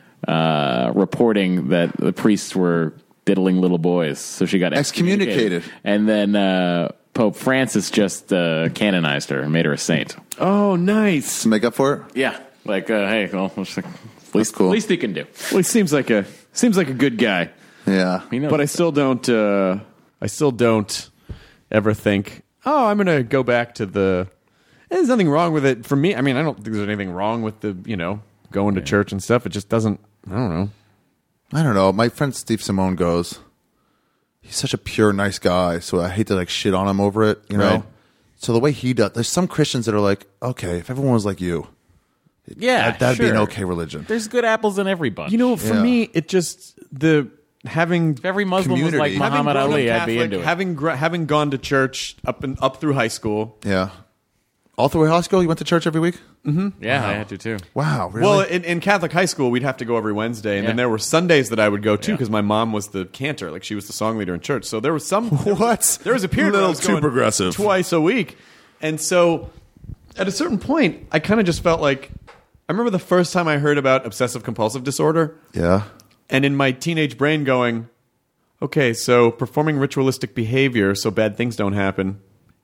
uh, reporting that the priests were diddling little boys. So she got excommunicated, Excommunicated. and then uh, Pope Francis just uh, canonized her and made her a saint. Oh, nice. to make up for it. Yeah, like uh, hey, well, it's like, at least cool. least he can do. Well, he seems like a seems like a good guy, Yeah, He knows but I what's still don't. Uh, I still don't ever think, oh, I'm going to go back to the. There's nothing wrong with it for me. I mean, I don't think there's anything wrong with the you know going to church and stuff. It just doesn't. I don't know. I don't know. My friend Steve Simone goes. He's such a pure, nice guy, so I hate to like shit on him over it. You know. Right. So the way he does, there's some Christians that are like, okay, if everyone was like you, Yeah, that, that'd be an sure. okay religion. There's good apples in every bunch. You know, for Yeah. me, it just the having if every Muslim was like community. having Muhammad grown up Ali, I'd be Catholic, into it. having gr- having gone to church up and up through high school. Yeah. All through high school, you went to church every week. Yeah, I had to too. Wow. Really? Well, in, in Catholic high school, we'd have to go every Wednesday, and Yeah. then there were Sundays that I would go too Yeah. because my mom was the cantor, like she was the song leader in church. So there was some What? There was a period where I Little was too going progressive. twice a week, and so at a certain point, I kind of just felt like I remember the first time I heard about obsessive compulsive disorder, yeah. and in my teenage brain going, okay, so performing ritualistic behavior so bad things don't happen.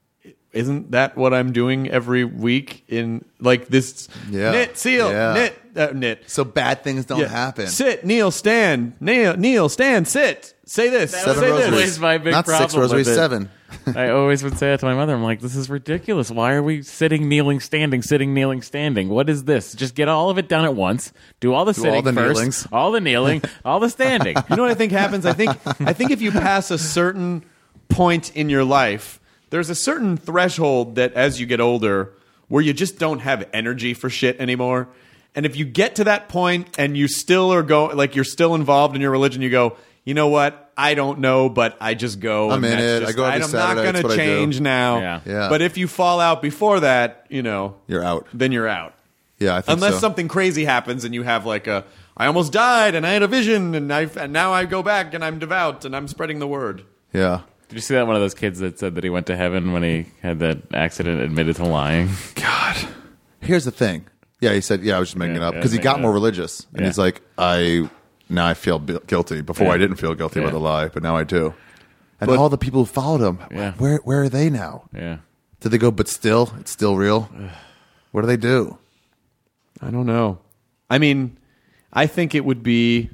Isn't that what I'm doing every week in like this Yeah. knit seal Yeah. knit uh, knit So bad things don't Yeah. happen. Sit, kneel, stand, kneel, kneel, stand, sit. Say this. That say was Seven this. rosaries. always my big Not six problem rosaries, with it. seven. I always would say that to my mother. I'm like, this is ridiculous. Why are we sitting, kneeling, standing, sitting, kneeling, standing? What is this? Just get all of it done at once. Do all the Do sitting all the first, kneelings. all the kneeling, all the standing. You know what I think happens? I think I think if you pass a certain point in your life, there's a certain threshold that as you get older where you just don't have energy for shit anymore. And if you get to that point and you still are go like you're still involved in your religion, you go, you know what? I don't know, but I just go. I'm and in that's it. I just- go every I'm not Saturday. going That's to what I do. change now. Yeah. Yeah. But if you fall out before that, you know, You're out. then you're out. Yeah, I think Unless so. something crazy happens and you have like a, I almost died and I had a vision and I and now I go back and I'm devout and I'm spreading the word. Yeah. Did you see that one of those kids that said that he went to heaven when he had that accident, admitted to lying? God. Here's the thing. Yeah, he said, yeah, I was just making Yeah, it up yeah, because he making got it more up. religious. And Yeah. he's like, I, now I feel bu- guilty. Before Yeah. I didn't feel guilty Yeah. about the lie, but now I do. And But- all the people who followed him, Yeah. where where are they now? Yeah. Did they go, but still, it's still real? What do they do? I don't know. I mean, I think it would be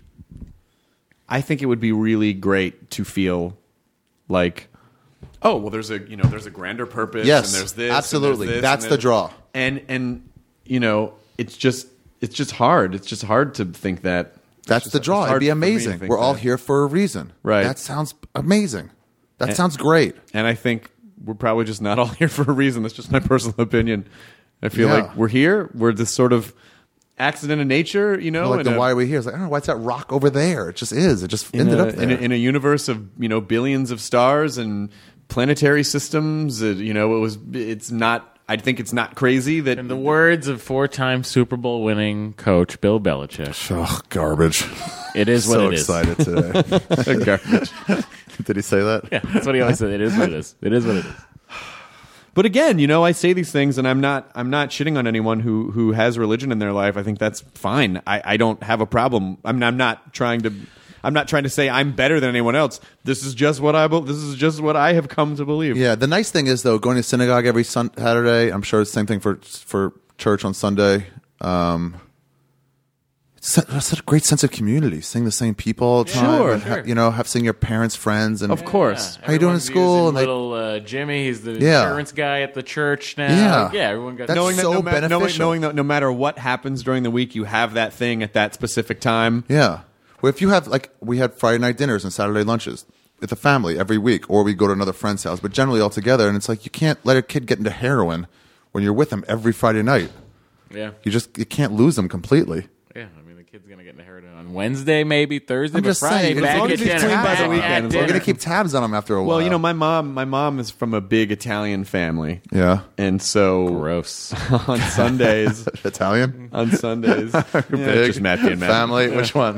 I think it would be really great to feel like oh, well there's a, you know, there's a grander purpose Yes, and there's this. absolutely. And there's this, That's and the there's- draw. And and you know, it's just it's just hard. It's just hard to think that. That's It's the just- draw. it's It'd hard be for me to amazing. think We're all that. here for a reason. Right. That sounds amazing. That And- sounds great. And I think we're probably just not all here for a reason. That's just my personal opinion. I feel Yeah. like we're here. We're this sort of accident of nature, you know. like, in then a- why are we here? It's like, I don't know. Why is that rock over there? It just is. It just in ended a, up there. in a, in a universe of you know billions of stars and planetary systems. It, you know, it was. It's not. I think it's not crazy that In the words of four-time Super Bowl winning coach Bill Belichick, oh, garbage. it is what so it is. excited today. garbage. Did he say that? Yeah, that's what he always said. It is what it is. It is what it is. But again, you know, I say these things, and I'm not I'm not shitting on anyone who who has religion in their life. I think that's fine. I, I don't have a problem. I'm I'm not trying to. I'm not trying to say I'm better than anyone else. This is just what I. be- This is just what I have come to believe. Yeah, the nice thing is though, going to synagogue every sun- Saturday. I'm sure it's the same thing for for church on Sunday. Um, it's such, it's such a great sense of community. Seeing the same people all the time. Sure, and ha- sure. you know, have seeing your parents, friends, and Of course. How you doing in Everyone's school? using And they- little uh, Jimmy, he's the Yeah. insurance guy at the church now. Yeah. yeah. Everyone got That's Knowing that, so no ma- knowing, beneficial. knowing that no matter what happens during the week, you have that thing at that specific time. Yeah. Well, if you have, like, we had Friday night dinners and Saturday lunches with the family every week, or we go to another friend's house, but generally all together. And it's like, you can't let a kid get into heroin when you're with them every Friday night. Yeah, You just, you can't lose them completely. yeah. I mean, the kid's gonna get inherited on Wednesday, maybe Thursday, I'm but just Friday saying, as back long at as he's dinner. clean by back the at weekend, We're dinner. going to keep tabs on them after a while. Well, you know, my mom, my mom is from a big Italian family, Yeah. and so Gross. on Sundays, Italian? on Sundays, yeah, Big just Matt and Matt, Family? Which one?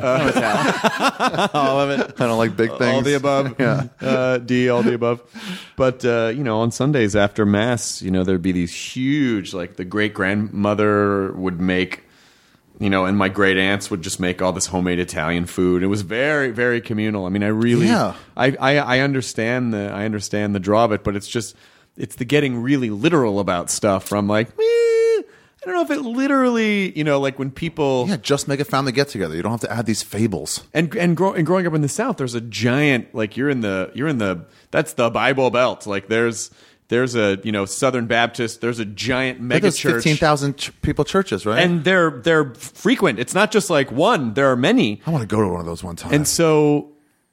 all of it. I don't like big things. All the above. Yeah. Uh, D, all the above. But, uh, you know, on Sundays after Mass, you know, there'd be these huge, like the great grandmother would make, you know, and my great aunts would just make all this homemade Italian food. It was very, very communal. I mean, I really, Yeah. I, I, I understand the, I understand the draw of it, but it's just, it's the getting really literal about stuff from like, eh, I don't know if it literally, you know, like when people, Yeah, just make a family get together. You don't have to add these fables. and and, grow, and growing up in the South, there's a giant like you're in the you're in the that's the Bible Belt. Like there's there's a you know Southern Baptist. There's a giant mega There's church, fifteen thousand ch- people churches, right? and they're they're frequent. It's not just like one. There are many, I want to go to one of those one time. and so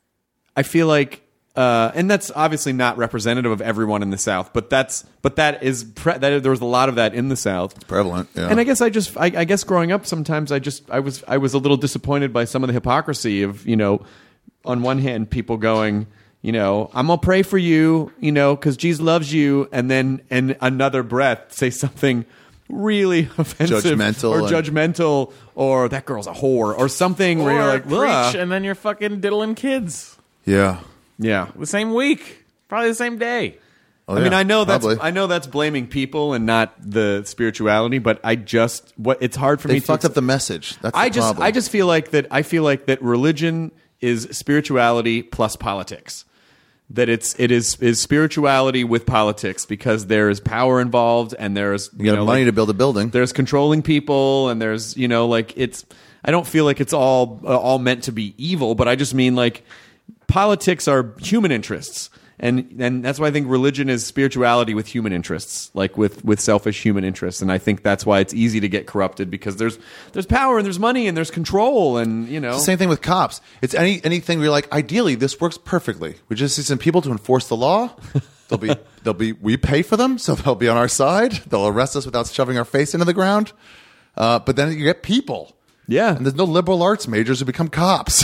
I feel like. Uh, and that's obviously not representative of everyone in the South, but that's but that is pre- that there was a lot of that in the South. Prevalent, yeah. And I guess I just, I, I guess growing up, sometimes I just, I was, I was a little disappointed by some of the hypocrisy of, you know, on one hand, people going, you know, I'm gonna pray for you, you know, because Jesus loves you, and then in another breath say something really offensive Judgmental or and- judgmental, or that girl's a whore, or something where Or you're like, preach, "Ugh." and then you're fucking diddling kids yeah. Yeah. the same week, probably the same day. Oh, I mean, yeah, I know that's probably. I know that's blaming people and not the spirituality, but I just what it's hard for They me fucked to up the message. That's I the just problem. I just feel like that I feel like that religion is spirituality plus politics. That it's it is is spirituality with politics because there is power involved and there's you, you got know, money like, to build a building. there's controlling people and there's you know like it's I don't feel like it's all uh, all meant to be evil, but I just mean like politics are human interests. And and that's why I think religion is spirituality with human interests, like with, with selfish human interests. And I think that's why it's easy to get corrupted because there's there's power and there's money and there's control and you know. Same thing with cops. It's any anything where you're like, ideally, this works perfectly. We just need some people to enforce the law. They'll be they'll be we pay for them, so they'll be on our side. They'll arrest us without shoving our face into the ground. Uh, but then you get people. Yeah. And there's no liberal arts majors who become cops.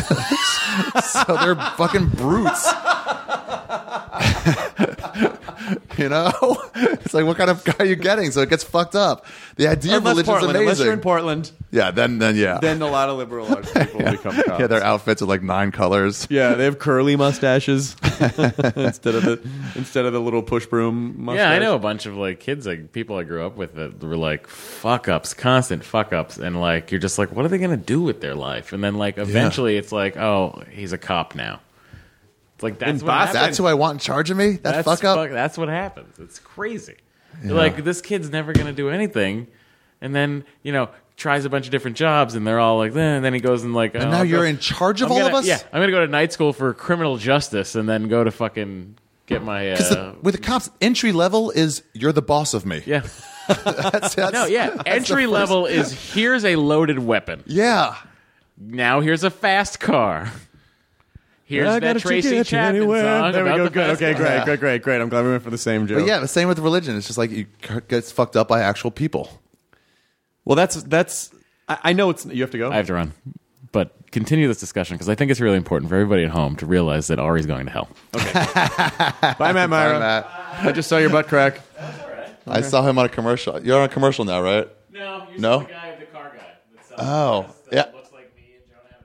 So they're fucking brutes. You know? It's like, what kind of guy are you getting? So it gets fucked up. The idea of Unless religion's Portland, unless amazing. you're in Portland, yeah, then then yeah. then a lot of liberal arts people become cops. yeah, their outfits are like nine colors. Yeah, they have curly mustaches instead of the instead of the little push broom mustache. Yeah, I know a bunch of like kids, like people I grew up with that were like fuck ups, constant fuck ups, and like you're just like, what are they gonna do with their life? And then like eventually it's like, oh, he's a cop now. It's like that's In what Boston, happens. That's who I want in charge of me? That That's fuck up? fuck- that's what happens. It's crazy. You're like, this kid's never gonna do anything, and then you know tries a bunch of different jobs, and they're all like, eh, and then he goes and like, And oh, now I'll you're go- in charge of I'm all gonna- of us? Yeah, I'm gonna go to night school for criminal justice, and then go to fucking get my. Because Uh, with the cops, entry level is you're the boss of me. yeah. That's, that's, No, yeah. that's the Entry first- level is here's a loaded weapon. Yeah. Now here's a fast car. Here's I that gotta Tracy get you Chapman anywhere. song There we about go. the Good. fast Okay, car. great, great, great, great. I'm glad we went for the same joke. But yeah, the same with religion. It's just like you gets fucked up by actual people. Well, that's that's. I, I know it's. You have to go. I have to run. But continue this discussion because I think it's really important for everybody at home to realize that Ari's going to hell. Bye, Matt Myra. Bye, Matt. I just saw your butt crack. I saw him on a commercial. You're on a commercial now, right? No, you're No? the guy, the car guy. That sells Oh, cars that yeah. looks like me and Jonah have a baby.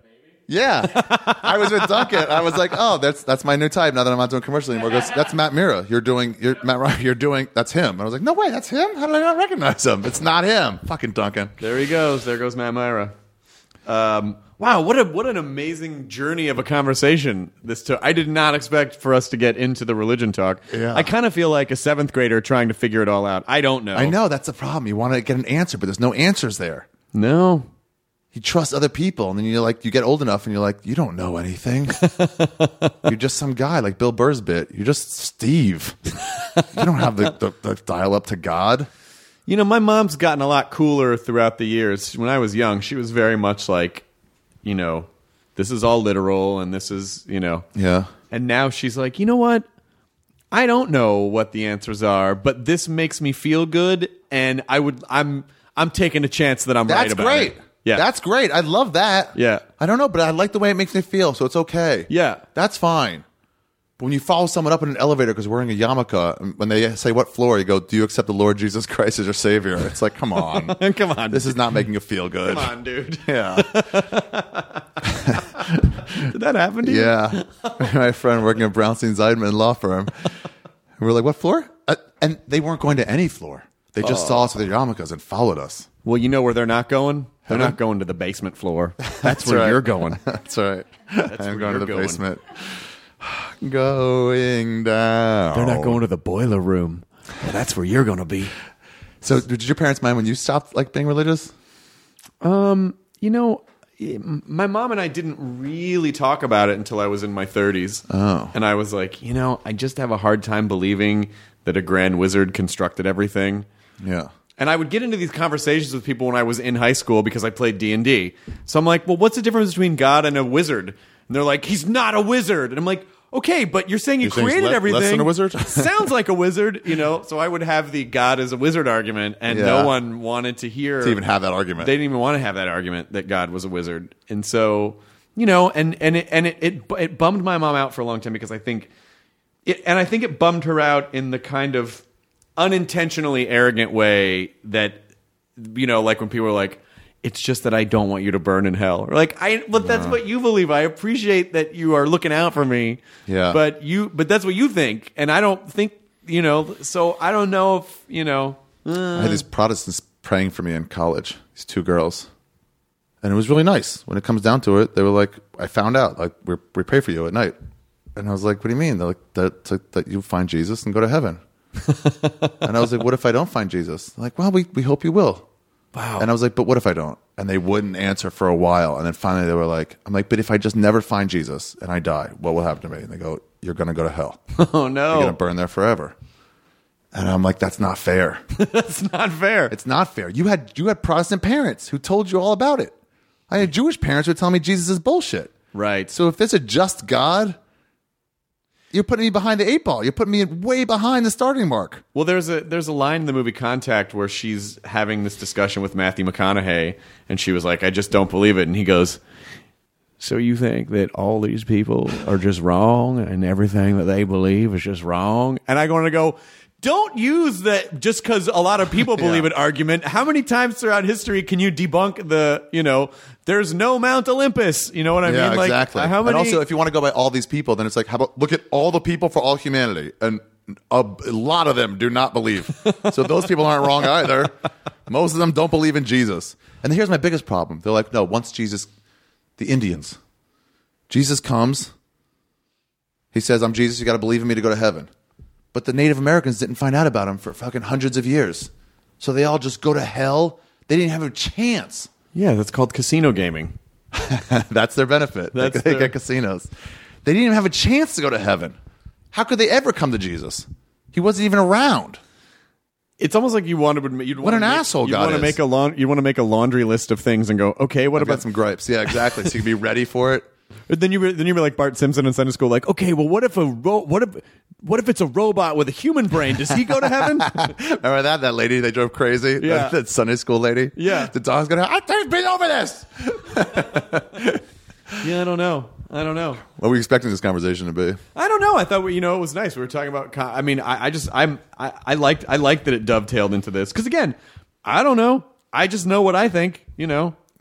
Yeah, I was with Duncan. I was like, "Oh, that's that's my new type." Now that I'm not doing commercial anymore, he goes, "That's Matt Mira. You're doing, you're Matt. Ryan, you're doing. That's him." And I was like, "No way, that's him. How did I not recognize him? It's not him." Fucking Duncan. There he goes. There goes Matt Mira. Um, wow, what a what an amazing journey of a conversation this took. I did not expect for us to get into the religion talk. Yeah. I kind of feel like a seventh grader trying to figure it all out. I don't know. I know that's the problem. You want to get an answer, but there's no answers there. No. You trust other people, and then you're like, you get old enough, and you're like, you don't know anything. You're just some guy like Bill Burr's bit. You're just Steve. You don't have the, the, the dial up to God. You know, my mom's gotten a lot cooler throughout the years. When I was young, she was very much like, you know, this is all literal, and this is, you know. Yeah. And now she's like, you know what? I don't know what the answers are, but this makes me feel good, and I would, I'm, I'm taking a chance that I'm That's right about great. it. Yeah. That's great. I love that. Yeah. I don't know, but I like the way it makes me feel, so it's okay. Yeah. That's fine. But when you follow someone up in an elevator because wearing a yarmulke, and when they say what floor, you go, "Do you accept the Lord Jesus Christ as your Savior?" It's like, come on. Come on. This is not making you feel good. Come on, dude. Yeah. Did that happen to you? Yeah. My friend working at Brownstein Zeidman law firm. And we're like, "What floor?" Uh, and they weren't going to any floor. They just Oh. saw us with their yarmulkes and followed us. Well, you know where they're not going? They're Huh? not going to the basement floor. That's, That's where right. you're going. That's right. That's I'm where going to you're the going. basement. Going down. They're not going to the boiler room. Well, that's where you're going to be. So, did your parents mind when you stopped like being religious? Um, you know, my mom and I didn't really talk about it until I was in my thirties. Oh. And I was like, you know, I just have a hard time believing that a grand wizard constructed everything. Yeah. And I would get into these conversations with people when I was in high school because I played D and D. So I'm like, well, what's the difference between God and a wizard? And they're like, he's not a wizard. And I'm like, okay, but you're saying you You're saying he's created le- everything. less than a wizard? Sounds like a wizard, you know? So I would have the God is a wizard argument, and Yeah. no one wanted to hear. To even have that argument. They didn't even want to have that argument that God was a wizard. And so, you know, and, and, it, and it, it, it bummed my mom out for a long time because I think, it, and I think it bummed her out in the kind of unintentionally arrogant way that, you know, like when people are like, it's just that I don't want you to burn in hell. Or like, I, but that's what you believe. I appreciate that you are looking out for me. Yeah. But you, but that's what you think. And I don't think, you know, so I don't know if, you know. I had these Protestants praying for me in college, these two girls. And it was really nice. When it comes down to it, they were like, I found out, like, we we pray for you at night. And I was like, what do you mean? They're like, that, that, that you find Jesus and go to heaven. And I was like, what if I don't find Jesus? They're like, well, we, we hope you will. Wow. And I was like, but what if I don't? And they wouldn't answer for a while. And then finally they were like, I'm like, but if I just never find Jesus and I die, what will happen to me? And they go, you're going to go to hell. Oh, no. You're going to burn there forever. And I'm like, that's not fair. That's not fair. It's not fair. You had you had Protestant parents who told you all about it. I had Jewish parents who would tell me Jesus is bullshit. Right. So if there's a just God, you're putting me behind the eight ball. You're putting me way behind the starting mark. Well, there's a there's a line in the movie Contact where she's having this discussion with Matthew McConaughey, and she was like, I just don't believe it. And he goes, so you think that all these people are just wrong and everything that they believe is just wrong? And I want to go, don't use that just because a lot of people believe Yeah. it argument. How many times throughout history can you debunk the, you know, there's no Mount Olympus? You know what I Yeah, mean? Like, exactly. How many? And also, if you want to go by all these people, then it's like, how about look at all the people for all humanity, and a, a lot of them do not believe. So those people aren't wrong either. Most of them don't believe in Jesus. And here's my biggest problem: they're like, no, once Jesus, the Indians, Jesus comes, he says, "I'm Jesus. You got to believe in me to go to heaven." But the Native Americans didn't find out about him for fucking hundreds of years, so they all just go to hell. They didn't have a chance. yeah, that's called casino gaming. That's their benefit. That's they, they their- get casinos. They didn't even have a chance to go to heaven. How could they ever come to Jesus? He wasn't even around. It's almost like you want to. You'd What want an to make, asshole You God want to is. make a laun- You want to make a laundry list of things and go, okay, what I've got about some gripes. Yeah, exactly. So you can be ready for it. But then you were, then you were like Bart Simpson in Sunday school, like, okay, well, what if a ro- what if what if it's a robot with a human brain? Does he go to heaven? Remember that? That lady they drove crazy? Yeah. That, that Sunday school lady? Yeah. The dog's going to, I've been over this. Yeah, I don't know. I don't know. What were you expecting this conversation to be? I don't know. I thought we, you know, it was nice. We were talking about. co- I mean, I, I just I'm I, I liked I liked that it dovetailed into this because again, I don't know. I just know what I think. You know,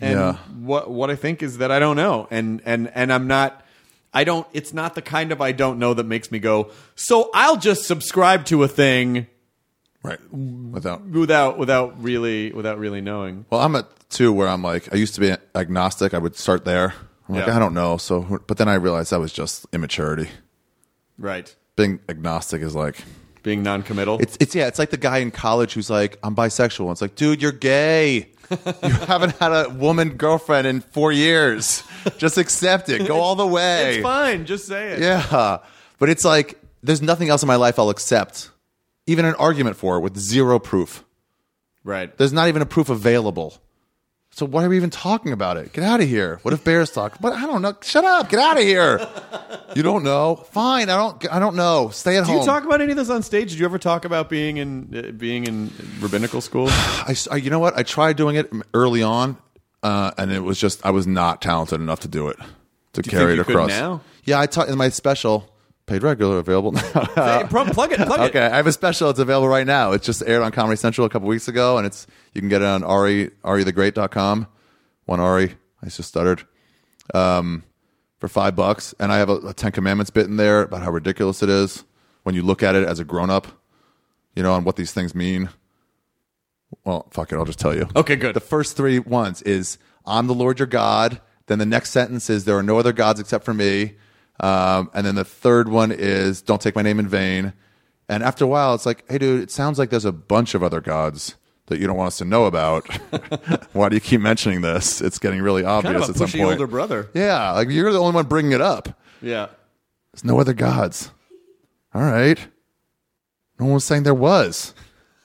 And Yeah. what what I think is that I don't know, and and and I'm not. I don't. It's not the kind of I don't know that makes me go. So I'll just subscribe to a thing, Right. Without. without without really without really knowing. Well, I'm at two where I'm like, I used to be agnostic. I would start there. I'm like, Yeah. I don't know. So, but then I realized that was just immaturity. Right. Being agnostic is like, Being non-committal. it's it's yeah, it's like the guy in college who's like, I'm bisexual. It's like, dude, you're gay. You haven't had a woman girlfriend in four years. Just accept it. Go all the way. It's fine. Just say it. Yeah. But it's like, there's nothing else in my life I'll accept. Even an argument for it with zero proof. Right. There's not even a proof available. So why are we even talking about it? Get out of here. What if bears talk? But I don't know. Shut up. Get out of here. You don't know. Fine. I don't. I don't know. Stay at Do home. you talk about any of this on stage? Did you ever talk about being in uh, being in rabbinical school? I, I- you know what? I tried doing it early on, uh, and it was just I was not talented enough to do it to you carry think it you could across. now? Yeah, I taught in my special. Paid regular available now. Hey, pro- plug it. Plug Okay, it. I have a special. It's available right now. It's just aired on Comedy Central a couple weeks ago, and it's you can get it on Ari Ari the Great dot com. One Ari, I just stuttered. Um, for five bucks, and I have a, a Ten Commandments bit in there about how ridiculous it is when you look at it as a grown up, you know, and what these things mean. Well, fuck it, I'll just tell you. Okay, good. The first three ones is I'm the Lord your God. Then the next sentence is there are no other gods except for me. Um, and then the third one is don't take my name in vain. And after a while, it's like, hey, dude, it sounds like there's a bunch of other gods that you don't want us to know about. Why do you keep mentioning this? It's getting really obvious Kind of a at some pushy point. older brother. Yeah, like you're the only one bringing it up. Yeah. There's no other gods. All right. No one was saying there was.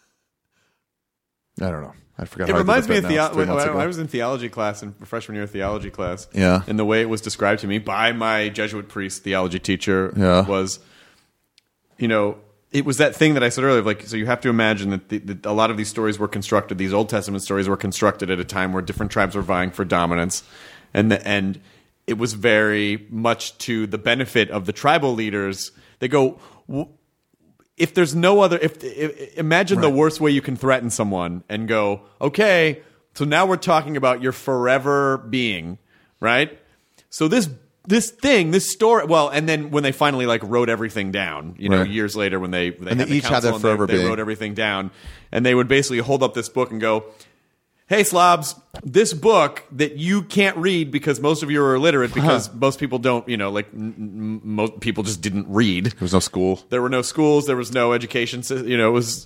I don't know. I forgot. It how I did reminds the me bit of now. theo- It's three when months I, ago. I was in theology class, in freshman year theology class. Yeah. And the way it was described to me by my Jesuit priest theology teacher Yeah. was, you know, it was that thing that I said earlier. Like, so you have to imagine that, the, that a lot of these stories were constructed. These Old Testament stories were constructed at a time where different tribes were vying for dominance, and the, and it was very much to the benefit of the tribal leaders. They go, w- if there's no other, if, if imagine the Right. worst way you can threaten someone and go, okay, so now we're talking about your forever being, right? So this this thing, this story, well, and then when they finally like wrote everything down, you know, Right. years later when they they, And had they the each had their council and forever they, they being. wrote everything down, and they would basically hold up this book and go, hey, slobs, this book that you can't read because most of you are illiterate because most people don't, you know, like n- n- most people just didn't read. There was no school. There were no schools. There was no education. sy- You know, it was.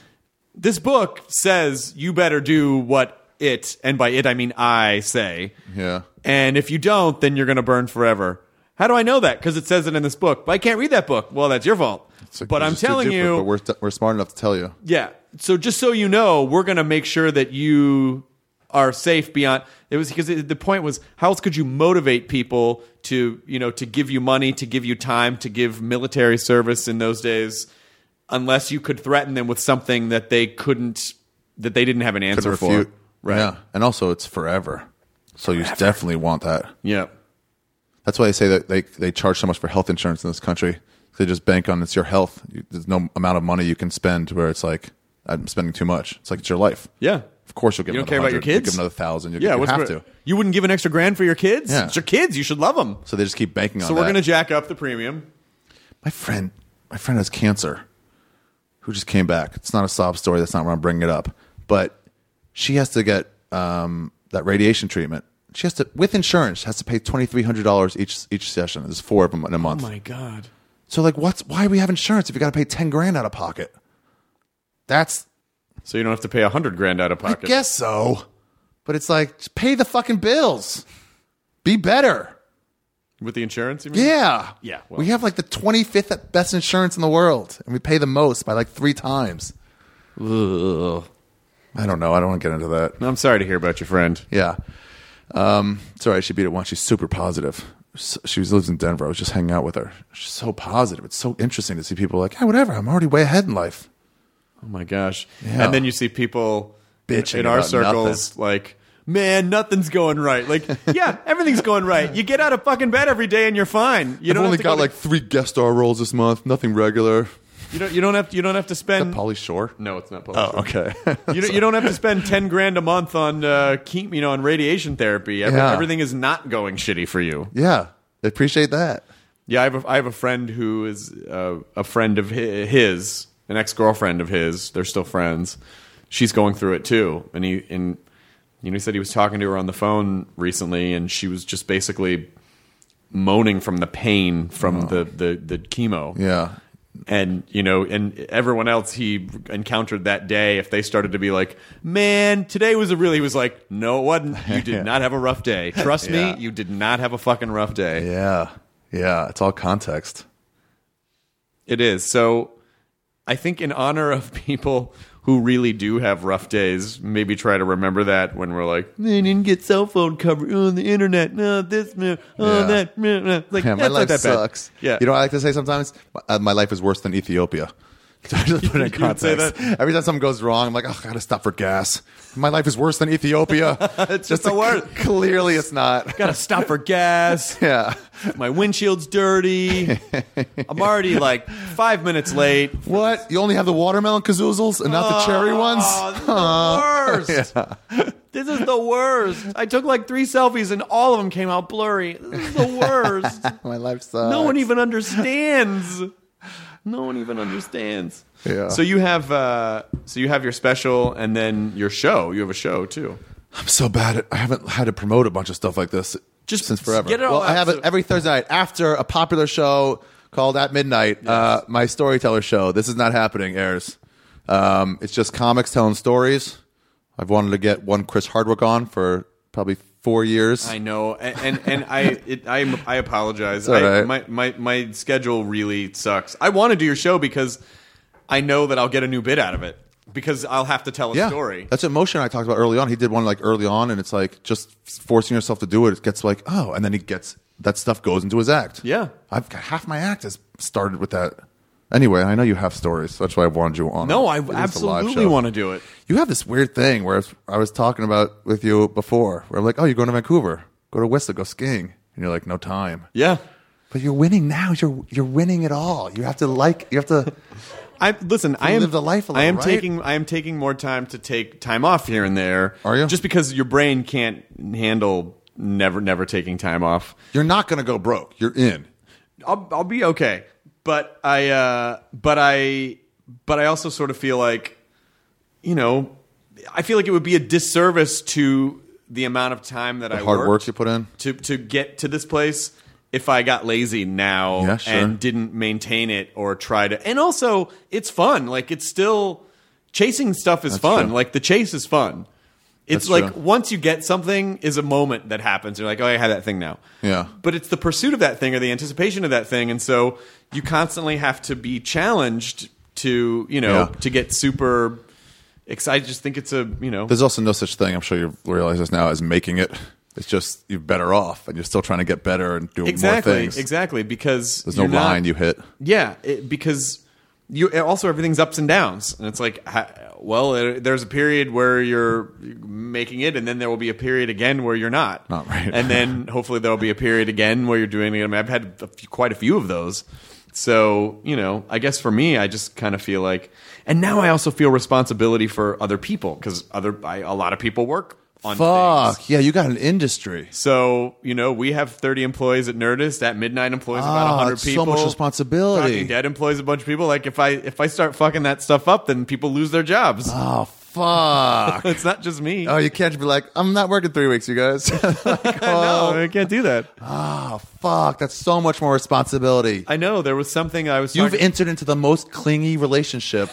This book says you better do what it, and by it I mean I say. Yeah. And if you don't, then you're going to burn forever. How do I know that? Because it says it in this book. But I can't read that book. Well, that's your fault. So but you're I'm just too telling stupid, you, But we're, we're smart enough to tell you. yeah. So just so you know, we're going to make sure that you are safe beyond. It was because it, the point was, how else could you motivate people to, you know, to give you money, to give you time, to give military service in those days, unless you could threaten them with something that they couldn't, that they didn't have an answer Could for. refute. Right. Yeah. And also, it's forever. So you definitely want that. Yeah. That's why they say that they, they charge so much for health insurance in this country. They just bank on it's your health. You, there's no amount of money you can spend where it's like, I'm spending too much. It's like it's your life. Yeah. Of course you'll give You them don't care about your another hundred. kids? You'll give them another thousand. You, Yeah. you what's have the- to. You wouldn't give an extra grand for your kids? Yeah. It's your kids. You should love them. So they just keep banking on So that. we're going to jack up the premium. My friend, my friend has cancer, who just came back. It's not a sob story. That's not why I'm bringing it up. But she has to get um, that radiation treatment. She has to, with insurance, has to pay twenty three hundred dollars each each session. There's four of them in a month. Oh my God. So like, what's why do we have insurance if you got to pay ten grand out of pocket? That's So you don't have to pay a hundred grand out of I pocket. guess so, but it's like just pay the fucking bills. Be better. With the insurance, you mean? Yeah, Yeah, well. we have like the twenty-fifth best insurance in the world, and we pay the most by like three times. Ugh. I don't know. I don't want to get into that. I'm sorry to hear about your friend. Yeah. Um, it's all right. She beat it once. She's super positive. So- She lives in Denver. I was just hanging out with her. She's so positive. It's so interesting to see people like, yeah, whatever. I'm already way ahead in life. Oh my gosh. Yeah. And then you see people Bitching in our about circles nothing. like, man, nothing's going right. Like, yeah, everything's going right. You get out of fucking bed every day and you're fine. You I've don't only have to got go like three guest star roles this month. Nothing regular. You don't. You don't have. To, you don't have to spend. Pauly Shore? No, it's not Pauly Oh, Shore. okay. You don't, you don't have to spend ten grand a month on uh, keep, you know, on radiation therapy. Every, Yeah. Everything is not going shitty for you. Yeah, I appreciate that. Yeah, I have a, I have a friend who is uh, a friend of hi- his, an ex girlfriend of his. They're still friends. She's going through it too, and he and you know he said he was talking to her on the phone recently, and she was just basically moaning from the pain from Oh. the, the the chemo. Yeah. And, you know, and everyone else he encountered that day, if they started to be like, man, today was a really, he was like, no, it wasn't. You did Yeah. not have a rough day. Trust Yeah. me, you did not have a fucking rough day. Yeah. Yeah. It's all context. It is. So I think in honor of people who really do have rough days, maybe try to remember that when we're like, they didn't get cell phone coverage on the internet. No, this, no, oh, Yeah. that. No, no. Like, Yeah, my that's life not that bad. sucks. Yeah. You know what I like to say sometimes? Uh, my life is worse than Ethiopia. So I just put it in You would say context. that? Every time something goes wrong, I'm like, oh, I gotta stop for gas. My life is worse than Ethiopia. It's just the to- worst. Clearly, it's not. Gotta stop for gas. Yeah. My windshield's dirty. I'm already like five minutes late. What? You only have the watermelon kazoozles and not the cherry ones? Oh, this is the worst. This is the worst. I took like three selfies and all of them came out blurry. This is the worst. My life sucks. No one even understands. No one even understands. Yeah. So you have, uh, so you have your special and then your show. You have a show too. I'm so bad at. I haven't had to promote a bunch of stuff like this Just since forever. get it all well, I out have so- it every Thursday night after a popular show called At Midnight. Uh, my storyteller show. This is not happening. Airs. Um, it's just comics telling stories. I've wanted to get one Chris Hardwick on for probably four years. I know, and and, and I it, I I apologize. all I, right. my, my my schedule really sucks. I want to do your show because I know that I'll get a new bit out of it because I'll have to tell a yeah, story. that's what Motion I talked about early on. He did one like early on, and it's like just forcing yourself to do it. It gets like oh, and then he gets that stuff goes into his act. Yeah. I've got half my act has started with that. Anyway, I know you have stories, so that's why I wanted you on. No, I It is a live absolutely show. want to do it. You have this weird thing where I was, I was talking about with you before, where I'm like, oh, you're going to Vancouver, go to Whistler, go skiing, and you're like, no time. Yeah. But you're winning now. You're you're winning it all. You have to like. You have to. I listen. I am live the life a I am little, right? taking. I am taking more time to take time off here and there. Are you? Just because your brain can't handle never, never taking time off. You're not going to go broke. You're in. I'll I'll be okay. But I uh, but I but I also sort of feel like, you know, I feel like it would be a disservice to the amount of time that I Hard worked work you put in. to to get to this place if I got lazy now Yeah, sure. and didn't maintain it or try to. And also, it's fun. Like it's still chasing stuff is That's fun. true. Like the chase is fun. It's That's like true. once you get something is a moment that happens. You're like, oh, I have that thing now. Yeah. But it's the pursuit of that thing or the anticipation of that thing. And so you constantly have to be challenged to, you know, Yeah. to get super excited. I just think it's a, you know. There's also no such thing. I'm sure you realize this now as making it. It's just you're better off, and you're still trying to get better and do Exactly, more things. exactly. Because There's no you're not- line you hit. Yeah, it, because you also everything's ups and downs, and it's like, ha, well, uh, there's a period where you're making it, and then there will be a period again where you're not. Not right. And then hopefully there will be a period again where you're doing it. I mean, I've had a few, quite a few of those. So you know, I guess for me, I just kind of feel like, and now I also feel responsibility for other people because other I, a lot of people work on Fuck things. yeah, you got an industry. So, you know, we have thirty employees at Nerdist. At Midnight employs about Oh, one hundred it's people. so much responsibility. Talking Dead employs a bunch of people. Like, if I if I start fucking that stuff up, then people lose their jobs. Oh fuck. It's not just me. Oh, you can't just be like, I'm not working three weeks, you guys. Like, no, oh, I can't do that. oh, fuck. That's so much more responsibility. I know. There was something I was You've talking- entered into the most clingy relationship.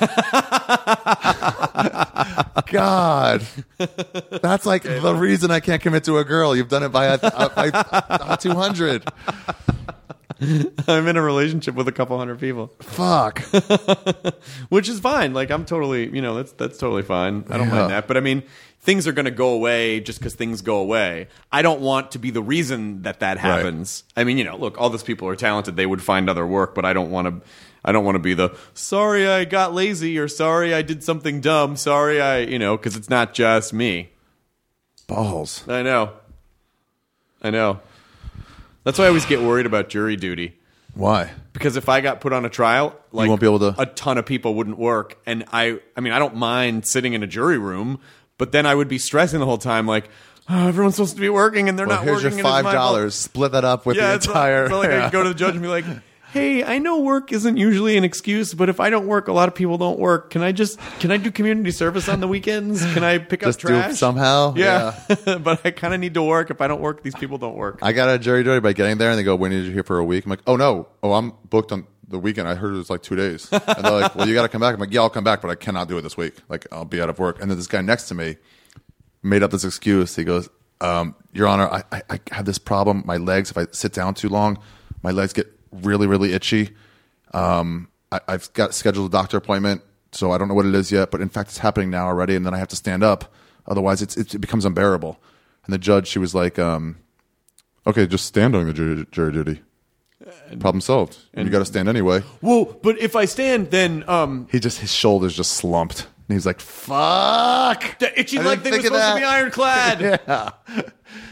God. That's like the reason I can't commit to a girl. You've done it by, a, a, by a two hundred. I'm in a relationship with a couple hundred people, Fuck. which is fine. Like, I'm totally, you know, that's that's totally fine. I don't Yeah. mind that. But I mean, things are going to go away just because things go away. I don't want to be the reason that that happens. I mean, you know, look, all those people are talented. They would find other work, but I don't want to. I don't want to be the sorry I got lazy or sorry I did something dumb. Sorry I, you know, because it's not just me. Balls. I know. I know. That's why I always get worried about jury duty. Why? Because if I got put on a trial, like won't be able to- a ton of people wouldn't work. And I, I mean, I don't mind sitting in a jury room, but then I would be stressing the whole time, like, oh, everyone's supposed to be working and they're Well, not here's working. your and it's five my fault. dollars. Split that up with Yeah, the it's entire. Not, it's not like I yeah. could go to the judge and be like, hey, I know work isn't usually an excuse, but if I don't work, a lot of people don't work. Can I just can I do community service on the weekends? Can I pick Just up do trash it somehow. Yeah, but I kind of need to work. If I don't work, these people don't work. I got a jury duty by getting there, and they go, "When did you here for a week?" I'm like, "Oh no, oh I'm booked on the weekend. I heard it was like two days." And they're like, "Well, you got to come back." I'm like, "Yeah, I'll come back, but I cannot do it this week. Like, I'll be out of work." And then this guy next to me made up this excuse. He goes, um, "Your Honor, I, I, I have this problem. My legs, if I sit down too long, my legs get really, really itchy. Um, I, I've got scheduled a doctor appointment, so I don't know what it is yet. But in fact, it's happening now already, and then I have to stand up. Otherwise, it's, it, it becomes unbearable." And the judge, she was like, um, "Okay, just stand on the jury, jury duty. Problem solved. And you got to stand anyway." Whoa, but if I stand, then um, He just his shoulders just slumped, and he's like, "Fuck!" the itchy I leg didn't thing was think of supposed to be that. ironclad. Yeah.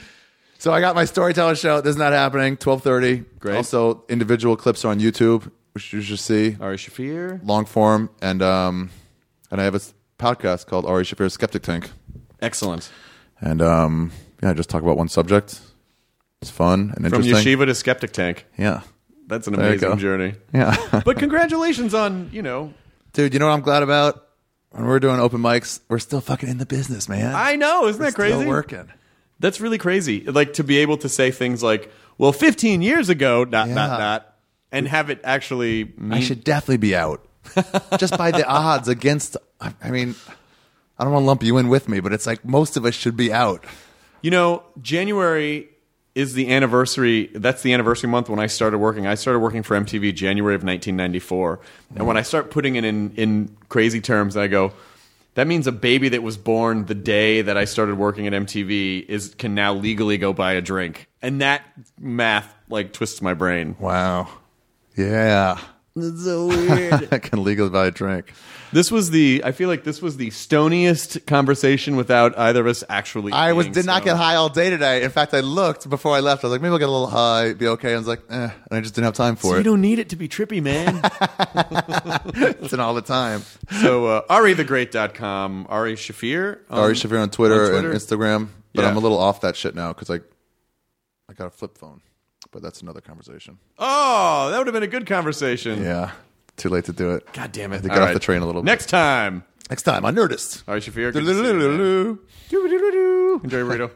So I got my storyteller show. This is not happening. twelve thirty. Great. Also, individual clips are on YouTube, which you should see. Ari Shafir. Long form, and um, and I have a s- podcast called Ari Shafir's Skeptic Tank, Excellent. and um, yeah, I just talk about one subject. It's fun and From interesting. Yeshiva to Skeptic Tank. Yeah, That's an There you amazing go. journey. yeah. But congratulations on, you know, Dude, you know what I'm glad about? When we're doing open mics, we're still fucking in the business, man. I know, isn't that We're crazy? Still working. That's really crazy. Like to be able to say things like, well, fifteen years ago, dot, Yeah. dot, dot, and have it actually mean. I should definitely be out. Just by the odds against, I I mean, I don't want to lump you in with me, but it's like most of us should be out. You know, January is the anniversary. That's the anniversary month when I started working. I started working for M T V January of nineteen ninety-four. And when I start putting it in, in crazy terms, I go, that means a baby that was born the day that I started working at M T V is can now legally go buy a drink. And that math like twists my brain. Wow. Yeah. It's so weird. I can legally buy a drink. This was the. I feel like this was the stoniest conversation without either of us actually. I was being did not get stoned. high all day today. In fact, I looked before I left. I was like, maybe I'll get a little high, be okay. I was like, eh. And I just didn't have time for So it. you don't need it to be trippy, man. It's an all the time. So uh, Ari the Great dot com, Ari Shafir, um, Ari Shafir on Twitter, on Twitter. and Instagram. But Yeah. I'm a little off that shit now because I, I got a flip phone. But that's another conversation. Oh, that would have been a good conversation. Yeah. Too late to do it. God damn it! I had to All get off right. the train a little bit. Next time, Next time on Nerdist. Ari Shafir. good to see you, man. Enjoy your burrito.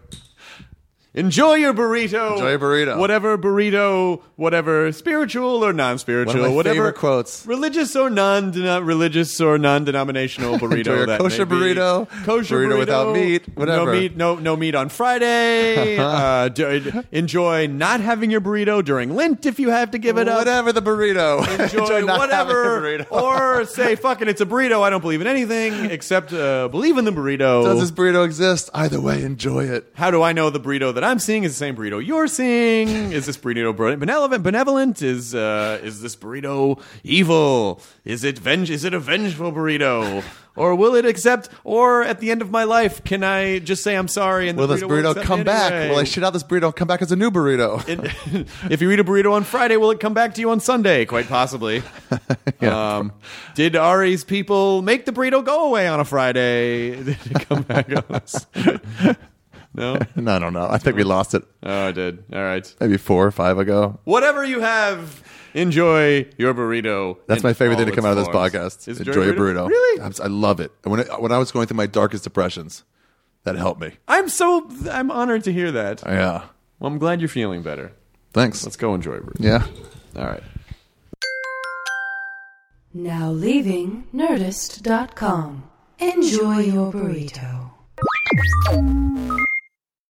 Enjoy your burrito. Enjoy your burrito. Whatever burrito, whatever spiritual or non-spiritual, One of my whatever favorite quotes. religious or non religious or non-denominational burrito. Enjoy your that kosher may be. burrito, kosher burrito without meat, whatever. No meat, no no meat on Friday. uh, d- enjoy not having your burrito during Lent if you have to give it up. Whatever the burrito. Enjoy not having whatever, a burrito. or say fuck it, it's a burrito. I don't believe in anything except uh, believe in the burrito. Does this burrito exist? Either way, enjoy it. How do I know the burrito that I'm seeing is the same burrito you're seeing? Is this burrito benevolent? Benevolent? Is uh, is this burrito evil? Is it venge? Is it a vengeful burrito? Or will it accept? Or at the end of my life, can I just say I'm sorry? And the Will this burrito burrito accept come me back? anyway? Will I shit out this burrito and come back as a new burrito? It- if you eat a burrito on Friday, will it come back to you on Sunday? Quite possibly. Yeah. um, did Ari's people make the burrito go away on a Friday? Did it come back on us? No? No, I don't know. I think we lost it Oh, I did. All right. maybe four or five ago. Whatever you have, enjoy your burrito. That's in my favorite thing all to come its out of this forms. podcast. Is Enjoy your burrito. Really? I'm- I love it. And when it, when I was going through my darkest depressions, that helped me. I'm so I'm honored to hear that. Yeah. Well, I'm glad you're feeling better. Thanks. Let's go enjoy burrito. Yeah. All right. Now leaving Nerdist dot com. Enjoy your burrito.